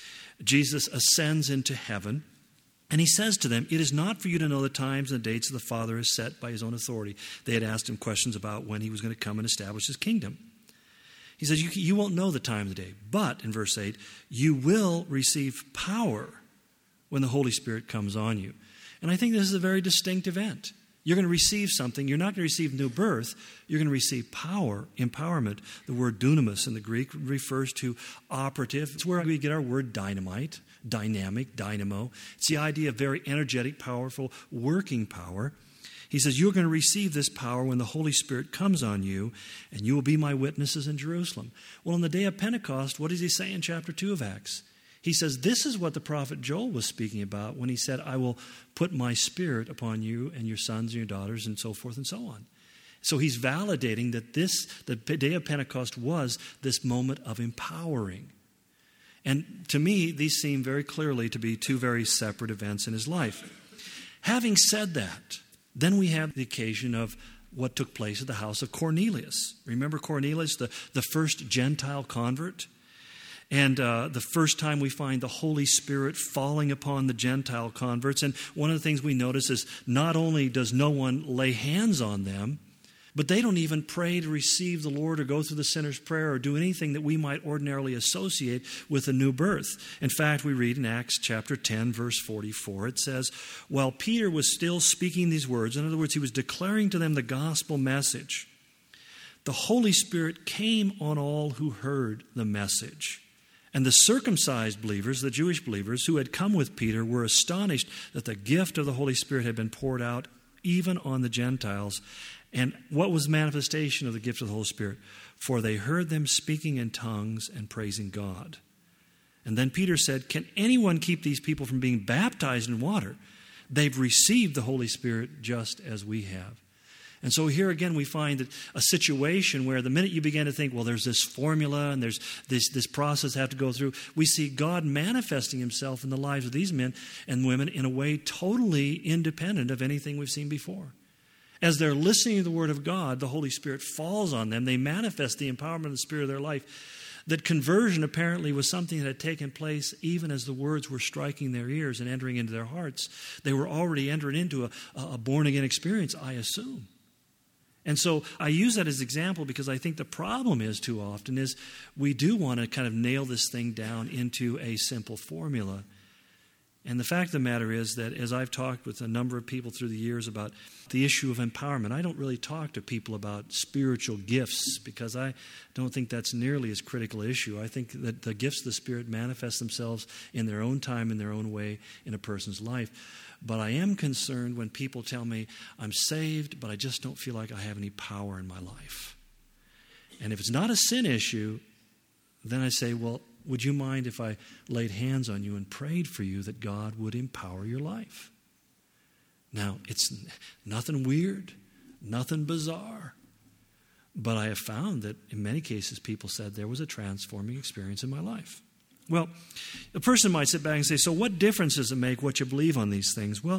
S1: Jesus ascends into heaven, and he says to them, it is not for you to know the times and the dates the Father has set by his own authority. They had asked him questions about when he was going to come and establish his kingdom. He says, you, you won't know the time of the day, but, in verse eight, you will receive power when the Holy Spirit comes on you. And I think this is a very distinct event. You're going to receive something. You're not going to receive new birth. You're going to receive power, empowerment. The word dunamis in the Greek refers to operative. It's where we get our word dynamite, dynamic, dynamo. It's the idea of very energetic, powerful, working power. He says, you're going to receive this power when the Holy Spirit comes on you, and you will be my witnesses in Jerusalem. Well, on the day of Pentecost, what does he say in chapter two of Acts? He says, this is what the prophet Joel was speaking about when he said, I will put my spirit upon you and your sons and your daughters and so forth and so on. So he's validating that this, the day of Pentecost was this moment of empowering. And to me, these seem very clearly to be two very separate events in his life. Having said that, then we have the occasion of what took place at the house of Cornelius. Remember Cornelius, the, the first Gentile convert? And uh, the first time we find the Holy Spirit falling upon the Gentile converts. And one of the things we notice is not only does no one lay hands on them, but they don't even pray to receive the Lord or go through the sinner's prayer or do anything that we might ordinarily associate with a new birth. In fact, we read in Acts chapter ten, verse forty-four, it says, while Peter was still speaking these words, in other words, he was declaring to them the gospel message, the Holy Spirit came on all who heard the message. And the circumcised believers, the Jewish believers who had come with Peter, were astonished that the gift of the Holy Spirit had been poured out even on the Gentiles. And what was the manifestation of the gift of the Holy Spirit? For they heard them speaking in tongues and praising God. And then Peter said, can anyone keep these people from being baptized in water? They've received the Holy Spirit just as we have. And so here again we find that a situation where the minute you begin to think, well, there's this formula and there's this, this process I have to go through, we see God manifesting himself in the lives of these men and women in a way totally independent of anything we've seen before. As they're listening to the Word of God, the Holy Spirit falls on them. They manifest the empowerment of the Spirit of their life. That conversion apparently was something that had taken place even as the words were striking their ears and entering into their hearts. They were already entering into a, a born-again experience, I assume. And so I use that as an example because I think the problem is too often is we do want to kind of nail this thing down into a simple formula. And the fact of the matter is that as I've talked with a number of people through the years about the issue of empowerment, I don't really talk to people about spiritual gifts because I don't think that's nearly as critical an issue. I think that the gifts of the Spirit manifest themselves in their own time, in their own way in a person's life. But I am concerned when people tell me, I'm saved, but I just don't feel like I have any power in my life. And if it's not a sin issue, then I say, well, would you mind if I laid hands on you and prayed for you that God would empower your life? Now, it's nothing weird, nothing bizarre. But I have found that in many cases people said there was a transforming experience in my life. Well, a person might sit back and say, so what difference does it make what you believe on these things? Well,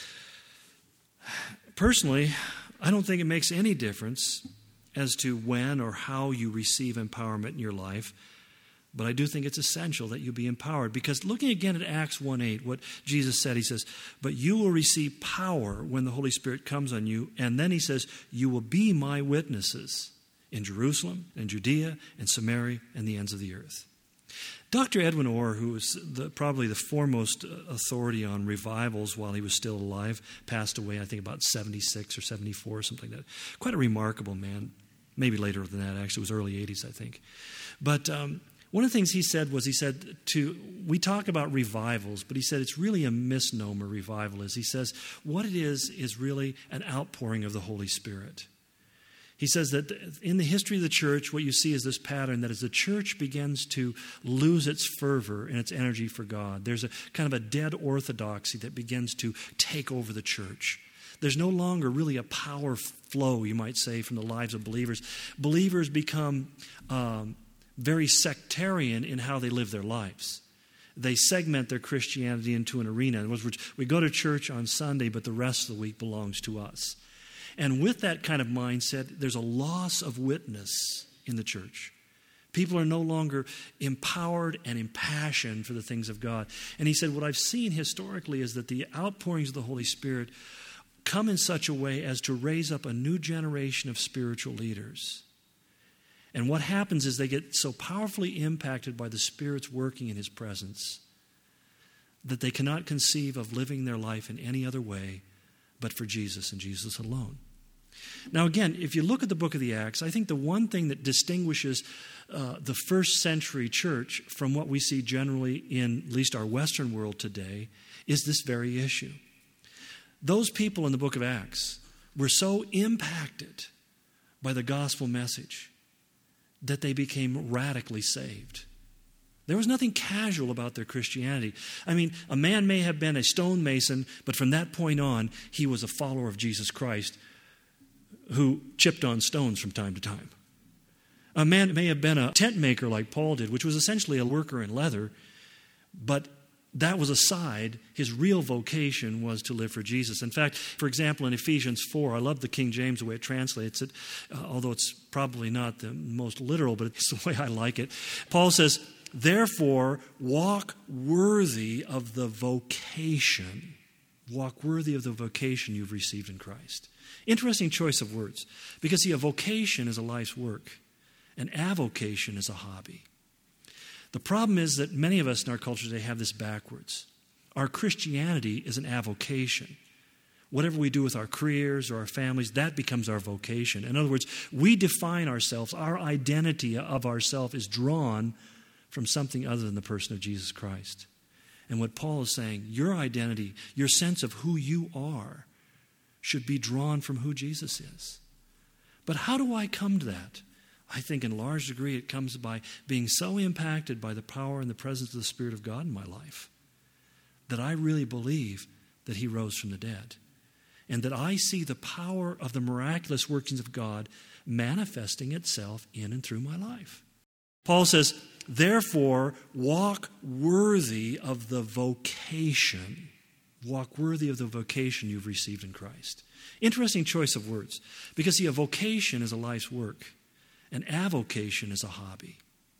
S1: personally, I don't think it makes any difference as to when or how you receive empowerment in your life. But I do think it's essential that you be empowered, because looking again at Acts one eight, what Jesus said, he says, but you will receive power when the Holy Spirit comes on you. And then he says, you will be my witnesses in Jerusalem and Judea and Samaria and the ends of the earth. Doctor Edwin Orr, who was the, probably the foremost authority on revivals while he was still alive, passed away, I think, about seventy-six or seventy-four or something like that. Quite a remarkable man. Maybe later than that, actually. It was early eighties, I think. But um, one of the things he said was, he said, to we talk about revivals, but he said it's really a misnomer, revival is. He says what it is is really an outpouring of the Holy Spirit. He says that in the history of the church, what you see is this pattern that as the church begins to lose its fervor and its energy for God, there's a kind of a dead orthodoxy that begins to take over the church. There's no longer really a power flow, you might say, from the lives of believers. Believers become um, very sectarian in how they live their lives. They segment their Christianity into an arena. In other words, we go to church on Sunday, but the rest of the week belongs to us. And with that kind of mindset, there's a loss of witness in the church. People are no longer empowered and impassioned for the things of God. And he said, what I've seen historically is that the outpourings of the Holy Spirit come in such a way as to raise up a new generation of spiritual leaders. And what happens is they get so powerfully impacted by the Spirit's working in His presence that they cannot conceive of living their life in any other way but for Jesus and Jesus alone. Now again, if you look at the book of the Acts, I think the one thing that distinguishes uh, the first century church from what we see generally in at least our Western world today is this very issue. Those people in the book of Acts were so impacted by the gospel message that they became radically saved. There was nothing casual about their Christianity. I mean, a man may have been a stonemason, but from that point on, he was a follower of Jesus Christ who chipped on stones from time to time. A man may have been a tent maker like Paul did, which was essentially a worker in leather, but that was aside. His real vocation was to live for Jesus. In fact, for example, in Ephesians four, I love the King James, the way it translates it, uh, although it's probably not the most literal, but it's the way I like it. Paul says, therefore, walk worthy of the vocation. Walk worthy of the vocation you've received in Christ. Interesting choice of words, because see, a vocation is a life's work. An avocation is a hobby. The problem is that many of us in our culture today have this backwards. Our Christianity is an avocation. Whatever we do with our careers or our families, that becomes our vocation. In other words, we define ourselves, our identity of ourselves is drawn from something other than the person of Jesus Christ. And what Paul is saying, your identity, your sense of who you are, should be drawn from who Jesus is. But how do I come to that? I think in large degree it comes by being so impacted by the power and the presence of the Spirit of God in my life that I really believe that He rose from the dead. And that I see the power of the miraculous workings of God manifesting itself in and through my life. Paul says, therefore, walk worthy of the vocation. Walk worthy of the vocation you've received in Christ. Interesting choice of words. Because, see, a vocation is a life's work. An avocation is a hobby.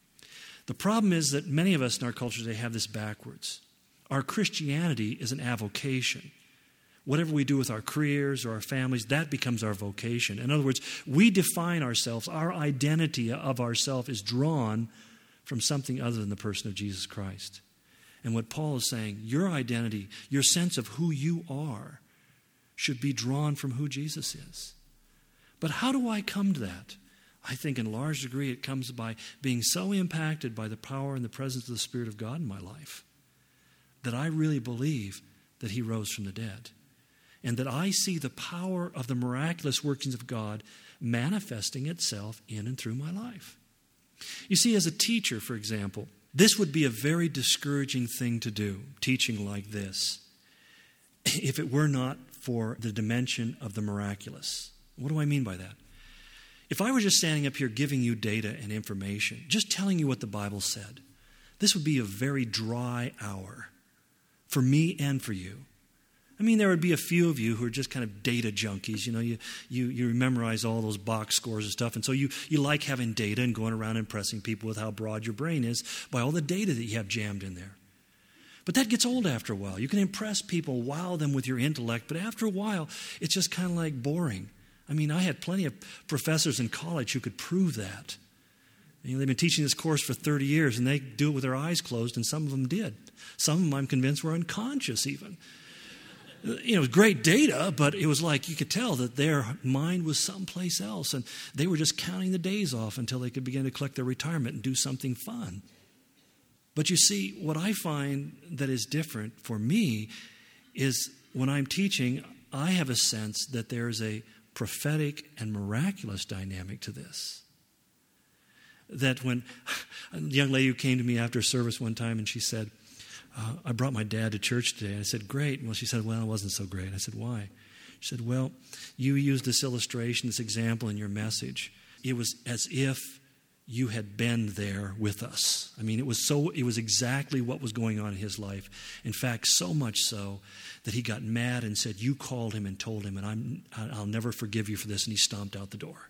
S1: The problem is that many of us in our culture today have this backwards. Our Christianity is an avocation. Whatever we do with our careers or our families, that becomes our vocation. In other words, we define ourselves, our identity of ourselves is drawn from something other than the person of Jesus Christ. And what Paul is saying, your identity, your sense of who you are, should be drawn from who Jesus is. But how do I come to that? I think in large degree it comes by being so impacted by the power and the presence of the Spirit of God in my life that I really believe that He rose from the dead. And that I see the power of the miraculous workings of God manifesting itself in and through my life. You see, as a teacher, for example, this would be a very discouraging thing to do, teaching like this, if it were not for the dimension of the miraculous. What do I mean by that? If I were just standing up here giving you data and information, just telling you what the Bible said, this would be a very dry hour for me and for you. I mean, there would be a few of you who are just kind of data junkies. You know, you you you memorize all those box scores and stuff. And so you, you like having data and going around impressing people with how broad your brain is by all the data that you have jammed in there. But that gets old after a while. You can impress people, wow them with your intellect, but after a while, it's just kind of like boring. I mean, I had plenty of professors in college who could prove that. You know, they've been teaching this course for thirty years, and they do it with their eyes closed, and some of them did. Some of them, I'm convinced, were unconscious even. You know, it was great data, but it was like you could tell that their mind was someplace else, and they were just counting the days off until they could begin to collect their retirement and do something fun. But you see, what I find that is different for me is when I'm teaching, I have a sense that there is a prophetic and miraculous dynamic to this. That when a young lady who came to me after service one time and she said, uh, I brought my dad to church today. And I said, great. Well, she said, well, it wasn't so great. I said, why? She said, well, you used this illustration, this example in your message. It was as if you had been there with us. I mean, it was so. It was exactly what was going on in his life. In fact, so much so that he got mad and said, you called him and told him, and I'm, I'll never forgive you for this. And he stomped out the door.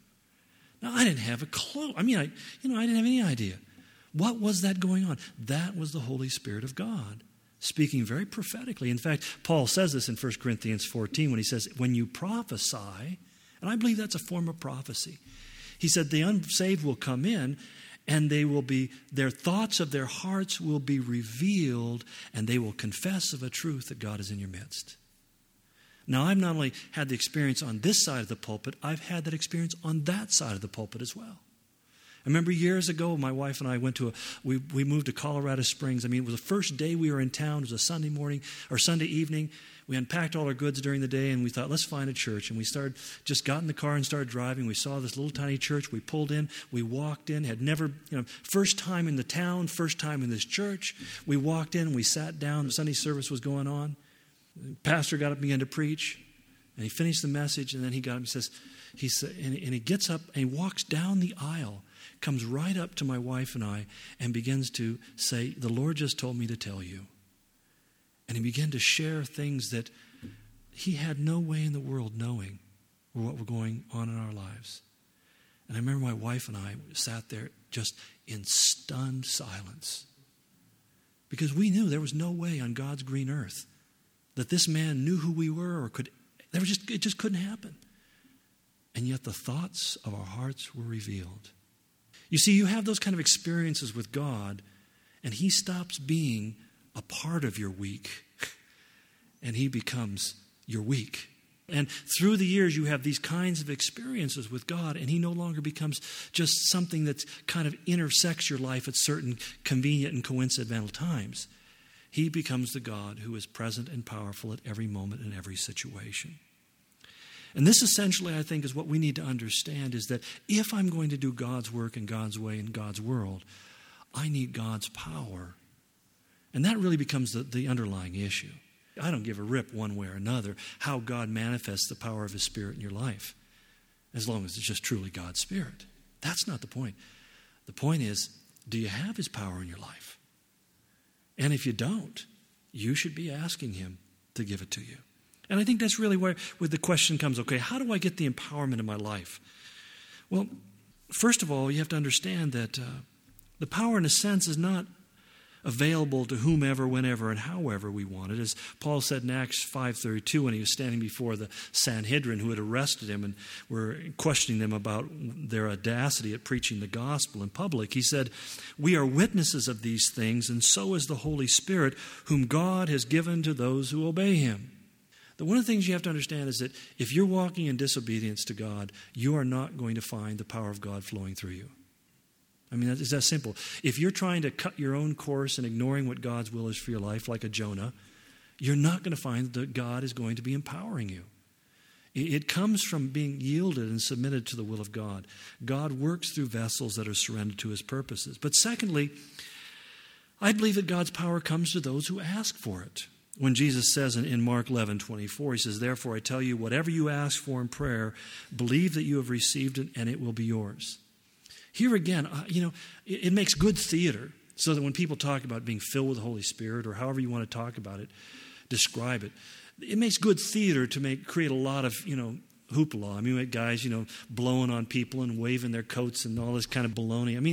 S1: Now, I didn't have a clue. I mean, I, you know, I didn't have any idea. What was that going on? That was the Holy Spirit of God speaking very prophetically. In fact, Paul says this in First Corinthians fourteen when he says, when you prophesy, and I believe that's a form of prophecy. He said the unsaved will come in and they will be, their thoughts of their hearts will be revealed and they will confess of a truth that God is in your midst. Now, I've not only had the experience on this side of the pulpit, I've had that experience on that side of the pulpit as well. I remember years ago, my wife and I went to a, we, we moved to Colorado Springs. I mean, it was the first day we were in town. It was a Sunday morning or Sunday evening. We unpacked all our goods during the day and we thought, let's find a church. And we started, just got in the car and started driving. We saw this little tiny church. We pulled in, we walked in, had never, you know, first time in the town, first time in this church. We walked in, we sat down, the Sunday service was going on. The pastor got up and began to preach. And he finished the message and then he got up and says, he said, and, and he gets up and he walks down the aisle, comes right up to my wife and I and begins to say, the Lord just told me to tell you. And he began to share things that he had no way in the world knowing were what were going on in our lives. And I remember my wife and I sat there just in stunned silence. Because we knew there was no way on God's green earth that this man knew who we were or could, there was just, it just couldn't happen. And yet the thoughts of our hearts were revealed. You see, you have those kind of experiences with God, and he stops being a part of your week, and he becomes your week. And through the years, you have these kinds of experiences with God, and he no longer becomes just something that kind of intersects your life at certain convenient and coincidental times. He becomes the God who is present and powerful at every moment in every situation. And this essentially, I think, is what we need to understand, is that if I'm going to do God's work in God's way in God's world, I need God's power. And that really becomes the, the underlying issue. I don't give a rip one way or another how God manifests the power of his Spirit in your life, as long as it's just truly God's Spirit. That's not the point. The point is, do you have his power in your life? And if you don't, you should be asking him to give it to you. And I think that's really where, where the question comes, okay, how do I get the empowerment in my life? Well, first of all, you have to understand that uh, the power, in a sense, is not available to whomever, whenever, and however we want it. As Paul said in Acts five thirty-two when he was standing before the Sanhedrin who had arrested him and were questioning them about their audacity at preaching the gospel in public, he said, we are witnesses of these things, and so is the Holy Spirit, whom God has given to those who obey him. The one of the things you have to understand is that if you're walking in disobedience to God, you are not going to find the power of God flowing through you. I mean, it's that simple. If you're trying to cut your own course and ignoring what God's will is for your life, like a Jonah, you're not going to find that God is going to be empowering you. It comes from being yielded and submitted to the will of God. God works through vessels that are surrendered to his purposes. But secondly, I believe that God's power comes to those who ask for it. When Jesus says in, in Mark eleven twenty-four, he says, therefore I tell you, whatever you ask for in prayer, believe that you have received it and it will be yours. Here again, uh, you know, it, it makes good theater so that when people talk about being filled with the Holy Spirit or however you want to talk about it, describe it, it makes good theater to make create a lot of, you know, hoopla. I mean, we had guys, you know, blowing on people and waving their coats and all this kind of baloney. I mean,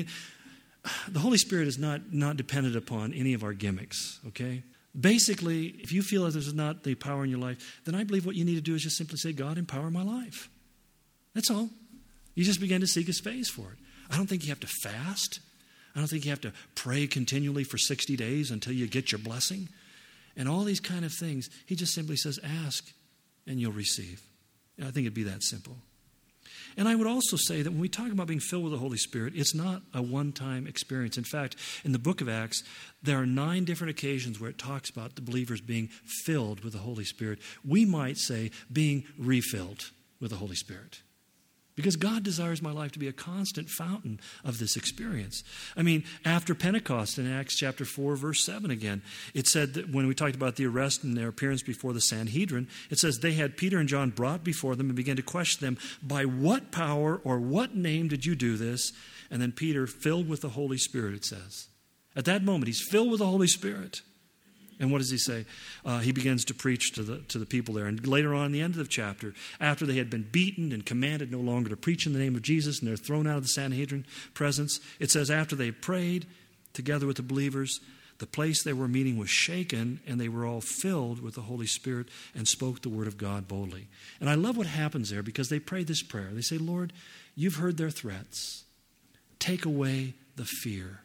S1: the Holy Spirit is not, not dependent upon any of our gimmicks, okay? Basically, if you feel that there's not the power in your life, then I believe what you need to do is just simply say, God, empower my life. That's all. You just begin to seek His face for it. I don't think you have to fast. I don't think you have to pray continually for sixty days until you get your blessing. And all these kind of things, He just simply says, ask and you'll receive. I think it'd be that simple. And I would also say that when we talk about being filled with the Holy Spirit, it's not a one-time experience. In fact, in the book of Acts, there are nine different occasions where it talks about the believers being filled with the Holy Spirit. We might say being refilled with the Holy Spirit. Because God desires my life to be a constant fountain of this experience. I mean, after Pentecost in Acts chapter four, verse seven again, it said that when we talked about the arrest and their appearance before the Sanhedrin, it says they had Peter and John brought before them and began to question them, by what power or what name did you do this? And then Peter, filled with the Holy Spirit, it says. At that moment, he's filled with the Holy Spirit. And what does he say? Uh, he begins to preach to the to the people there. And later on in the end of the chapter, after they had been beaten and commanded no longer to preach in the name of Jesus, and they're thrown out of the Sanhedrin presence, it says after they prayed together with the believers, the place they were meeting was shaken, and they were all filled with the Holy Spirit and spoke the word of God boldly. And I love what happens there, because they pray this prayer. They say, Lord, you've heard their threats. Take away the fear.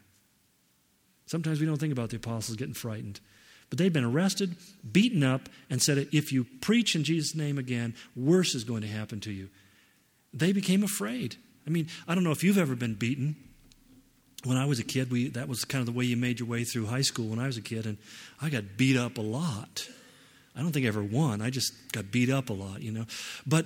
S1: Sometimes we don't think about the apostles getting frightened. But they'd been arrested, beaten up, and said, if you preach in Jesus' name again, worse is going to happen to you. They became afraid. I mean, I don't know if you've ever been beaten. When I was a kid, we that was kind of the way you made your way through high school when I was a kid, and I got beat up a lot. I don't think I ever won. I just got beat up a lot, you know. But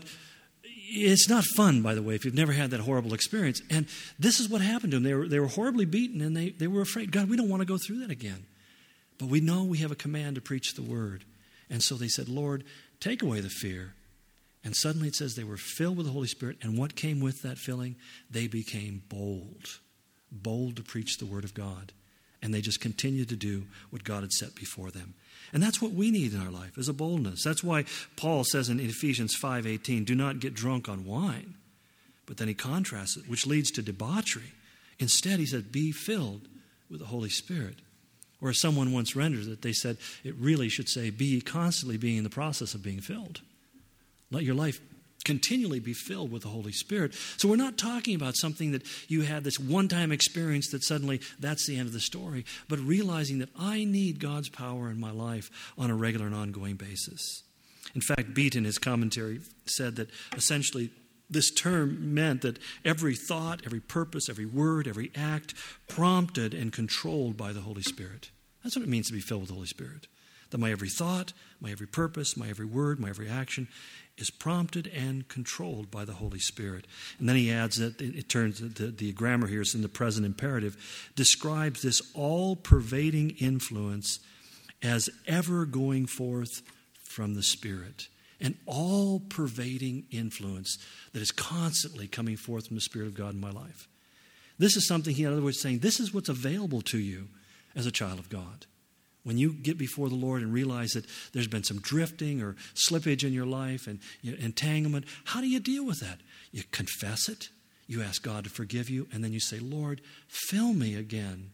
S1: it's not fun, by the way, if you've never had that horrible experience. And this is what happened to them. They were, they were horribly beaten, and they, they were afraid. God, we don't want to go through that again. But we know we have a command to preach the word. And so they said, Lord, take away the fear. And suddenly it says they were filled with the Holy Spirit. And what came with that filling? They became bold. Bold to preach the word of God. And they just continued to do what God had set before them. And that's what we need in our life, is a boldness. That's why Paul says in Ephesians five eighteen, do not get drunk on wine. But then he contrasts it, which leads to debauchery. Instead, he said, be filled with the Holy Spirit. Or as someone once rendered it, they said it really should say, be constantly being in the process of being filled. Let your life continually be filled with the Holy Spirit. So we're not talking about something that you had this one-time experience that suddenly that's the end of the story, but realizing that I need God's power in my life on a regular and ongoing basis. In fact, Beat in his commentary said that essentially this term meant that every thought, every purpose, every word, every act prompted and controlled by the Holy Spirit. That's what it means to be filled with the Holy Spirit. That my every thought, my every purpose, my every word, my every action is prompted and controlled by the Holy Spirit. And then he adds that it, it turns, the, the grammar here is in the present imperative, describes this all-pervading influence as ever going forth from the Spirit. An all-pervading influence that is constantly coming forth from the Spirit of God in my life. This is something he, in other words, saying, this is what's available to you as a child of God. When you get before the Lord and realize that there's been some drifting or slippage in your life and you know, entanglement, how do you deal with that? You confess it, you ask God to forgive you, and then you say, Lord, fill me again.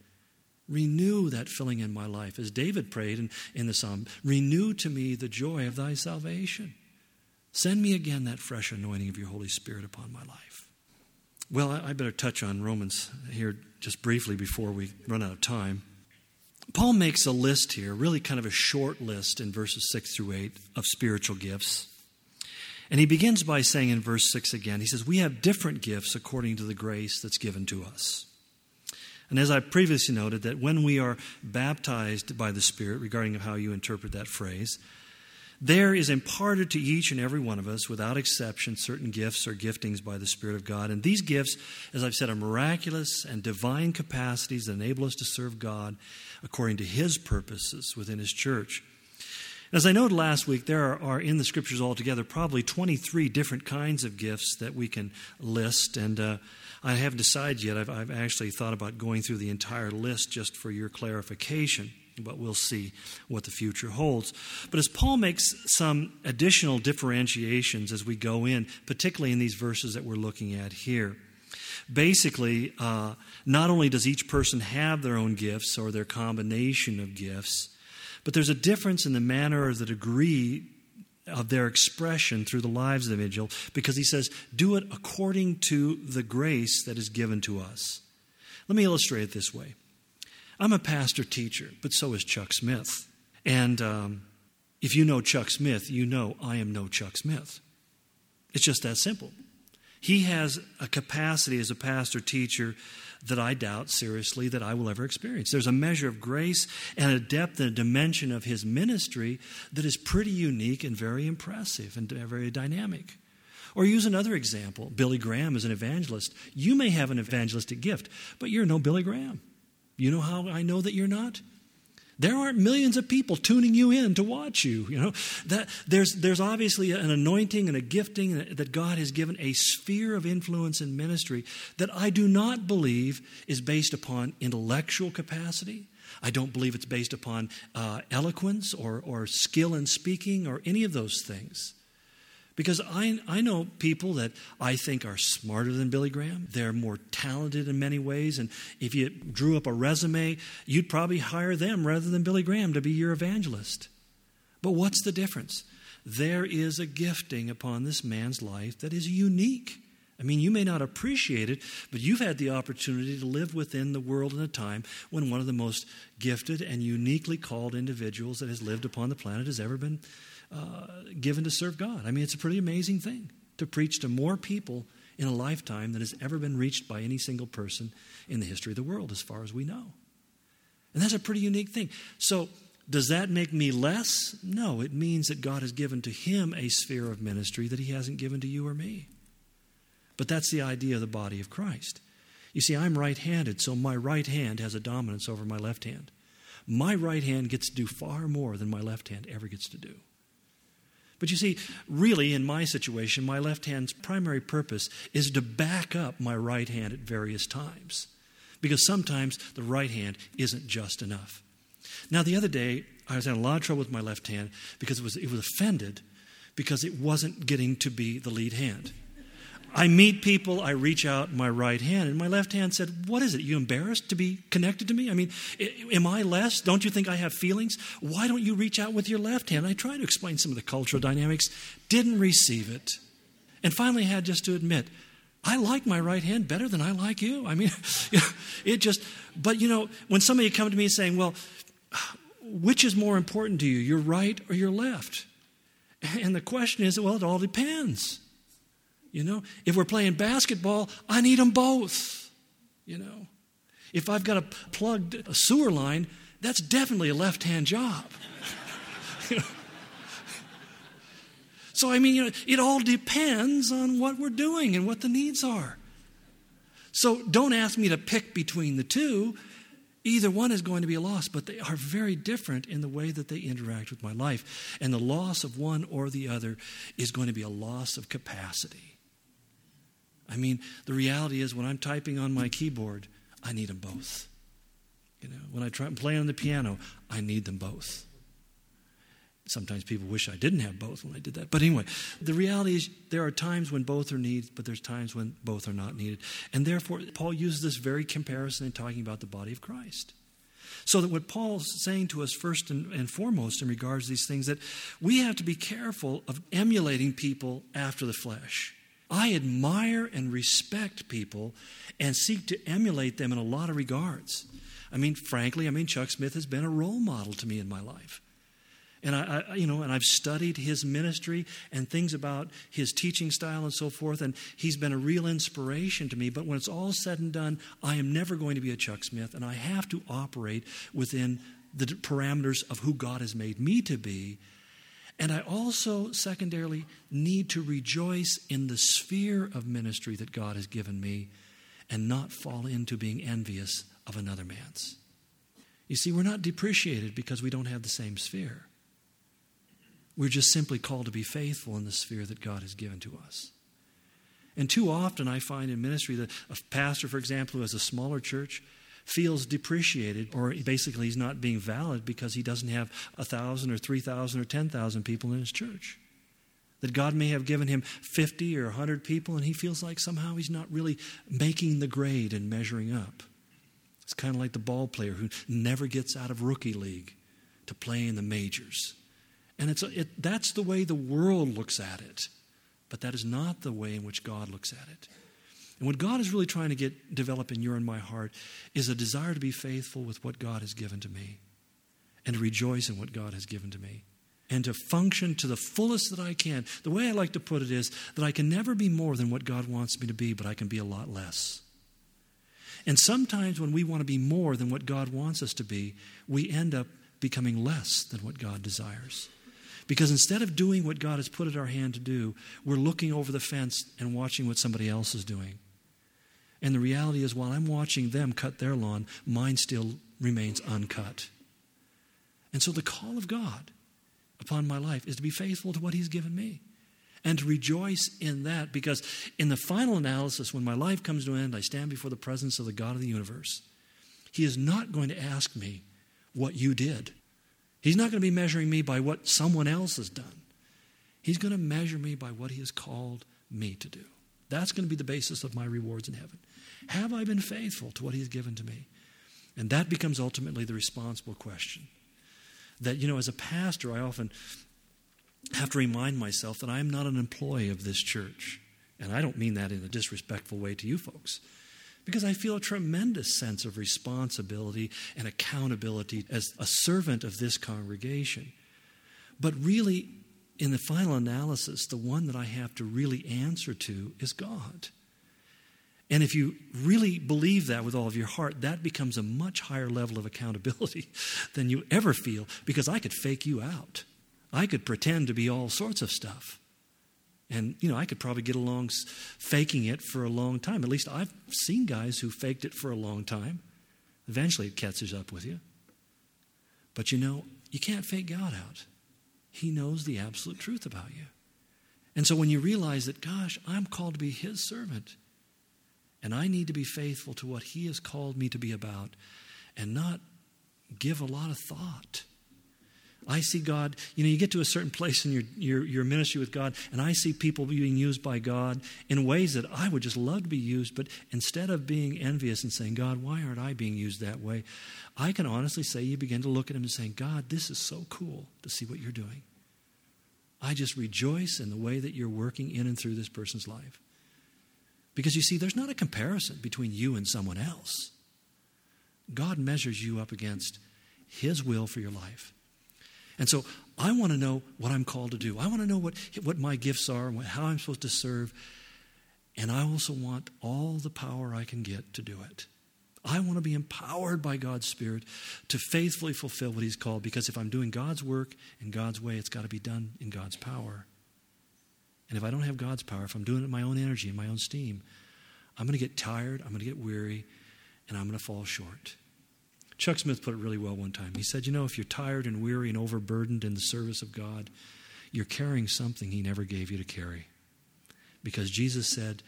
S1: Renew that filling in my life. As David prayed in, in the psalm, renew to me the joy of thy salvation. Send me again that fresh anointing of your Holy Spirit upon my life. Well, I, I better touch on Romans here just briefly before we run out of time. Paul makes a list here, really kind of a short list in verses six through eight of spiritual gifts. And he begins by saying in verse six again, he says, we have different gifts according to the grace that's given to us. And as I previously noted, that when we are baptized by the Spirit, regarding how you interpret that phrase, there is imparted to each and every one of us, without exception, certain gifts or giftings by the Spirit of God. And these gifts, as I've said, are miraculous and divine capacities that enable us to serve God according to His purposes within His church. As I noted last week, there are, are in the Scriptures altogether probably twenty-three different kinds of gifts that we can list. And uh, I haven't decided yet. I've, I've actually thought about going through the entire list just for your clarification. But we'll see what the future holds. But as Paul makes some additional differentiations as we go in, particularly in these verses that we're looking at here, basically, uh, not only does each person have their own gifts or their combination of gifts, but there's a difference in the manner or the degree of their expression through the lives of the individual, because he says, do it according to the grace that is given to us. Let me illustrate it this way. I'm a pastor-teacher, but so is Chuck Smith. And um, if you know Chuck Smith, you know I am no Chuck Smith. It's just that simple. He has a capacity as a pastor-teacher that I doubt seriously that I will ever experience. There's a measure of grace and a depth and a dimension of his ministry that is pretty unique and very impressive and very dynamic. Or use another example. Billy Graham is an evangelist. You may have an evangelistic gift, but you're no Billy Graham. You know how I know that you're not? There aren't millions of people tuning you in to watch you. You know that there's there's obviously an anointing and a gifting that God has given, a sphere of influence in ministry that I do not believe is based upon intellectual capacity. I don't believe it's based upon uh, eloquence or or skill in speaking or any of those things. Because I, I know people that I think are smarter than Billy Graham. They're more talented in many ways. And if you drew up a resume, you'd probably hire them rather than Billy Graham to be your evangelist. But what's the difference? There is a gifting upon this man's life that is unique. I mean, you may not appreciate it, but you've had the opportunity to live within the world in a time when one of the most gifted and uniquely called individuals that has lived upon the planet has ever been Uh, given to serve God. I mean, it's a pretty amazing thing to preach to more people in a lifetime than has ever been reached by any single person in the history of the world, as far as we know. And that's a pretty unique thing. So, does that make me less? No, it means that God has given to him a sphere of ministry that he hasn't given to you or me. But that's the idea of the body of Christ. You see, I'm right-handed, so my right hand has a dominance over my left hand. My right hand gets to do far more than my left hand ever gets to do. But you see, really in my situation, my left hand's primary purpose is to back up my right hand at various times. Because sometimes the right hand isn't just enough. Now, the other day, I was having a lot of trouble with my left hand because it was, it was offended because it wasn't getting to be the lead hand. I meet people, I reach out my right hand, and my left hand said, what is it? Are you embarrassed to be connected to me? I mean, am I less? Don't you think I have feelings? Why don't you reach out with your left hand? I tried to explain some of the cultural dynamics, didn't receive it. And finally had just to admit, I like my right hand better than I like you. I mean, it just, but you know, when somebody come to me saying, well, which is more important to you, your right or your left? And the question is, well, it all depends. You know, if we're playing basketball, I need them both. You know, if I've got a plugged a sewer line, that's definitely a left-hand job. You know? So, I mean, you know, it all depends on what we're doing and what the needs are. So don't ask me to pick between the two. Either one is going to be a loss, but they are very different in the way that they interact with my life. And the loss of one or the other is going to be a loss of capacity. I mean, the reality is when I'm typing on my keyboard, I need them both. You know, when I try and play on the piano, I need them both. Sometimes people wish I didn't have both when I did that. But anyway, the reality is there are times when both are needed, but there's times when both are not needed. And therefore, Paul uses this very comparison in talking about the body of Christ. So that what Paul's saying to us first and, and foremost in regards to these things, that we have to be careful of emulating people after the flesh. I admire and respect people and seek to emulate them in a lot of regards. I mean, frankly, I mean, Chuck Smith has been a role model to me in my life. And I, I, you know, and I've studied his ministry and things about his teaching style and so forth, and he's been a real inspiration to me. But when it's all said and done, I am never going to be a Chuck Smith, and I have to operate within the parameters of who God has made me to be. And I also, secondarily, need to rejoice in the sphere of ministry that God has given me and not fall into being envious of another man's. You see, we're not depreciated because we don't have the same sphere. We're just simply called to be faithful in the sphere that God has given to us. And too often I find in ministry that a pastor, for example, who has a smaller church, feels depreciated, or basically he's not being valid because he doesn't have a thousand or three thousand or ten thousand people in his church. That God may have given him fifty or a hundred people, and he feels like somehow he's not really making the grade and measuring up. It's kind of like the ball player who never gets out of rookie league to play in the majors. And it's a, it, that's the way the world looks at it. But that is not the way in which God looks at it. And what God is really trying to get develop in your and my heart is a desire to be faithful with what God has given to me, and to rejoice in what God has given to me, and to function to the fullest that I can. The way I like to put it is that I can never be more than what God wants me to be, but I can be a lot less. And sometimes when we want to be more than what God wants us to be, we end up becoming less than what God desires. Because instead of doing what God has put at our hand to do, we're looking over the fence and watching what somebody else is doing. And the reality is, while I'm watching them cut their lawn, mine still remains uncut. And so the call of God upon my life is to be faithful to what He's given me, and to rejoice in that, because in the final analysis, when my life comes to an end, I stand before the presence of the God of the universe. He is not going to ask me what you did. He's not going to be measuring me by what someone else has done. He's going to measure me by what He has called me to do. That's going to be the basis of my rewards in heaven. Have I been faithful to what He has given to me? And that becomes ultimately the responsible question. That, you know, as a pastor, I often have to remind myself that I am not an employee of this church. And I don't mean that in a disrespectful way to you folks, because I feel a tremendous sense of responsibility and accountability as a servant of this congregation. But really, in the final analysis, the one that I have to really answer to is God. And if you really believe that with all of your heart, that becomes a much higher level of accountability than you ever feel, because I could fake you out. I could pretend to be all sorts of stuff. And, you know, I could probably get along faking it for a long time. At least I've seen guys who faked it for a long time. Eventually it catches up with you. But, you know, you can't fake God out. He knows the absolute truth about you. And so when you realize that, gosh, I'm called to be His servant, and I need to be faithful to what He has called me to be about, and not give a lot of thought. I see God, you know, you get to a certain place in your, your, your ministry with God, and I see people being used by God in ways that I would just love to be used, but instead of being envious and saying, God, why aren't I being used that way? I can honestly say you begin to look at Him and saying, God, this is so cool to see what You're doing. I just rejoice in the way that You're working in and through this person's life. Because you see, there's not a comparison between you and someone else. God measures you up against His will for your life. And so I want to know what I'm called to do. I want to know what, what my gifts are and how I'm supposed to serve. And I also want all the power I can get to do it. I want to be empowered by God's Spirit to faithfully fulfill what He's called, because if I'm doing God's work in God's way, it's got to be done in God's power. And if I don't have God's power, if I'm doing it in my own energy and my own steam, I'm going to get tired, I'm going to get weary, and I'm going to fall short. Chuck Smith put it really well one time. He said, you know, if you're tired and weary and overburdened in the service of God, you're carrying something He never gave you to carry. Because Jesus said,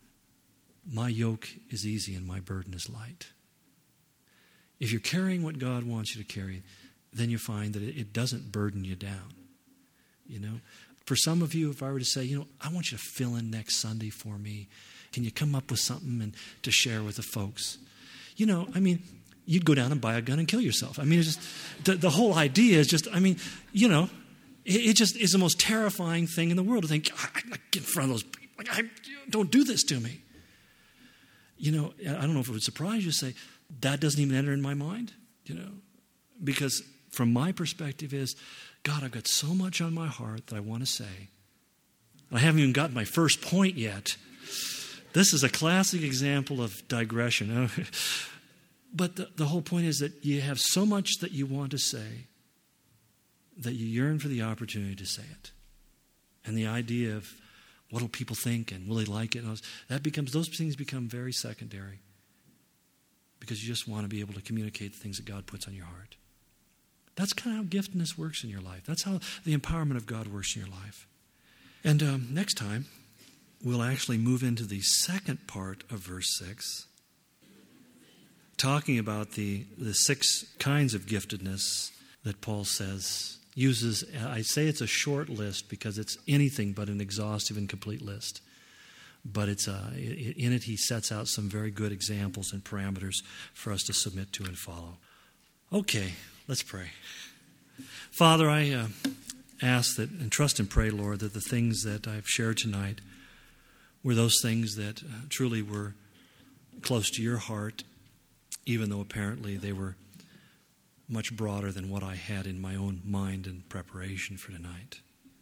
S1: my yoke is easy and my burden is light. If you're carrying what God wants you to carry, then you find that it doesn't burden you down. You know, for some of you, if I were to say, you know, I want you to fill in next Sunday for me, can you come up with something and to share with the folks? You know, I mean, you'd go down and buy a gun and kill yourself. I mean, it's just, the, the whole idea is just, I mean, you know, it, it just is the most terrifying thing in the world to think, I, I get in front of those people. Like, I, don't do this to me. You know, I don't know if it would surprise you to say, that doesn't even enter in my mind, you know, because from my perspective is, God, I've got so much on my heart that I want to say. I haven't even gotten my first point yet. This is a classic example of digression. But the, the whole point is that you have so much that you want to say that you yearn for the opportunity to say it. And the idea of what will people think and will they like it, and that becomes, those things become very secondary, because you just want to be able to communicate the things that God puts on your heart. That's kind of how giftedness works in your life. That's how the empowerment of God works in your life. And um, next time, we'll actually move into the second part of verse six, talking about the, the six kinds of giftedness that Paul says, uses, I say it's a short list because it's anything but an exhaustive and complete list. But it's a, in it he sets out some very good examples and parameters for us to submit to and follow. Okay, let's pray. Father, I uh, ask that and trust and pray, Lord, that the things that I've shared tonight were those things that uh, truly were close to your heart, even though apparently they were much broader than what I had in my own mind and preparation for tonight.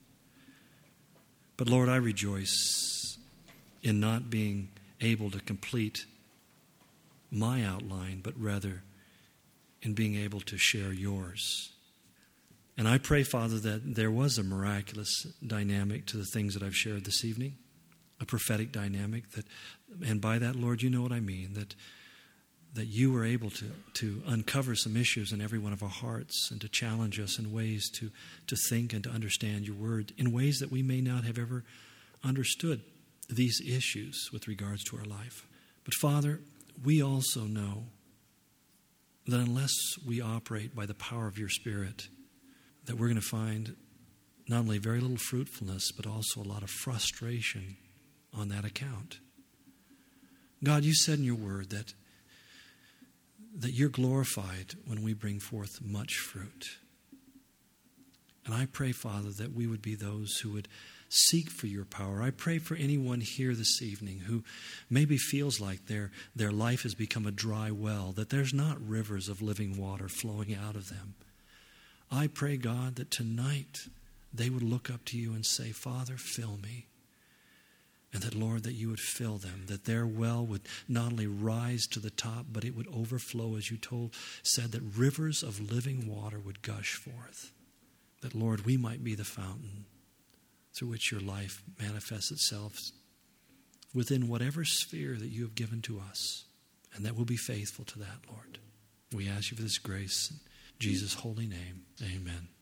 S1: But Lord, I rejoice in not being able to complete my outline, but rather in being able to share yours. And I pray, Father, that there was a miraculous dynamic to the things that I've shared this evening, a prophetic dynamic that, and by that, Lord, you know what I mean, that that you were able to, to uncover some issues in every one of our hearts and to challenge us in ways to, to think and to understand your word in ways that we may not have ever understood these issues with regards to our life. But Father, we also know that unless we operate by the power of your Spirit, that we're going to find not only very little fruitfulness, but also a lot of frustration on that account. God, you said in your word that that you're glorified when we bring forth much fruit. And I pray, Father, that we would be those who would seek for your power. I pray for anyone here this evening who maybe feels like their, their life has become a dry well, that there's not rivers of living water flowing out of them. I pray, God, that tonight they would look up to you and say, Father, fill me. And that, Lord, that you would fill them, that their well would not only rise to the top, but it would overflow, as you told, said that rivers of living water would gush forth. That, Lord, we might be the fountain through which your life manifests itself within whatever sphere that you have given to us. And that we'll be faithful to that, Lord. We ask you for this grace in Jesus' holy name. Amen.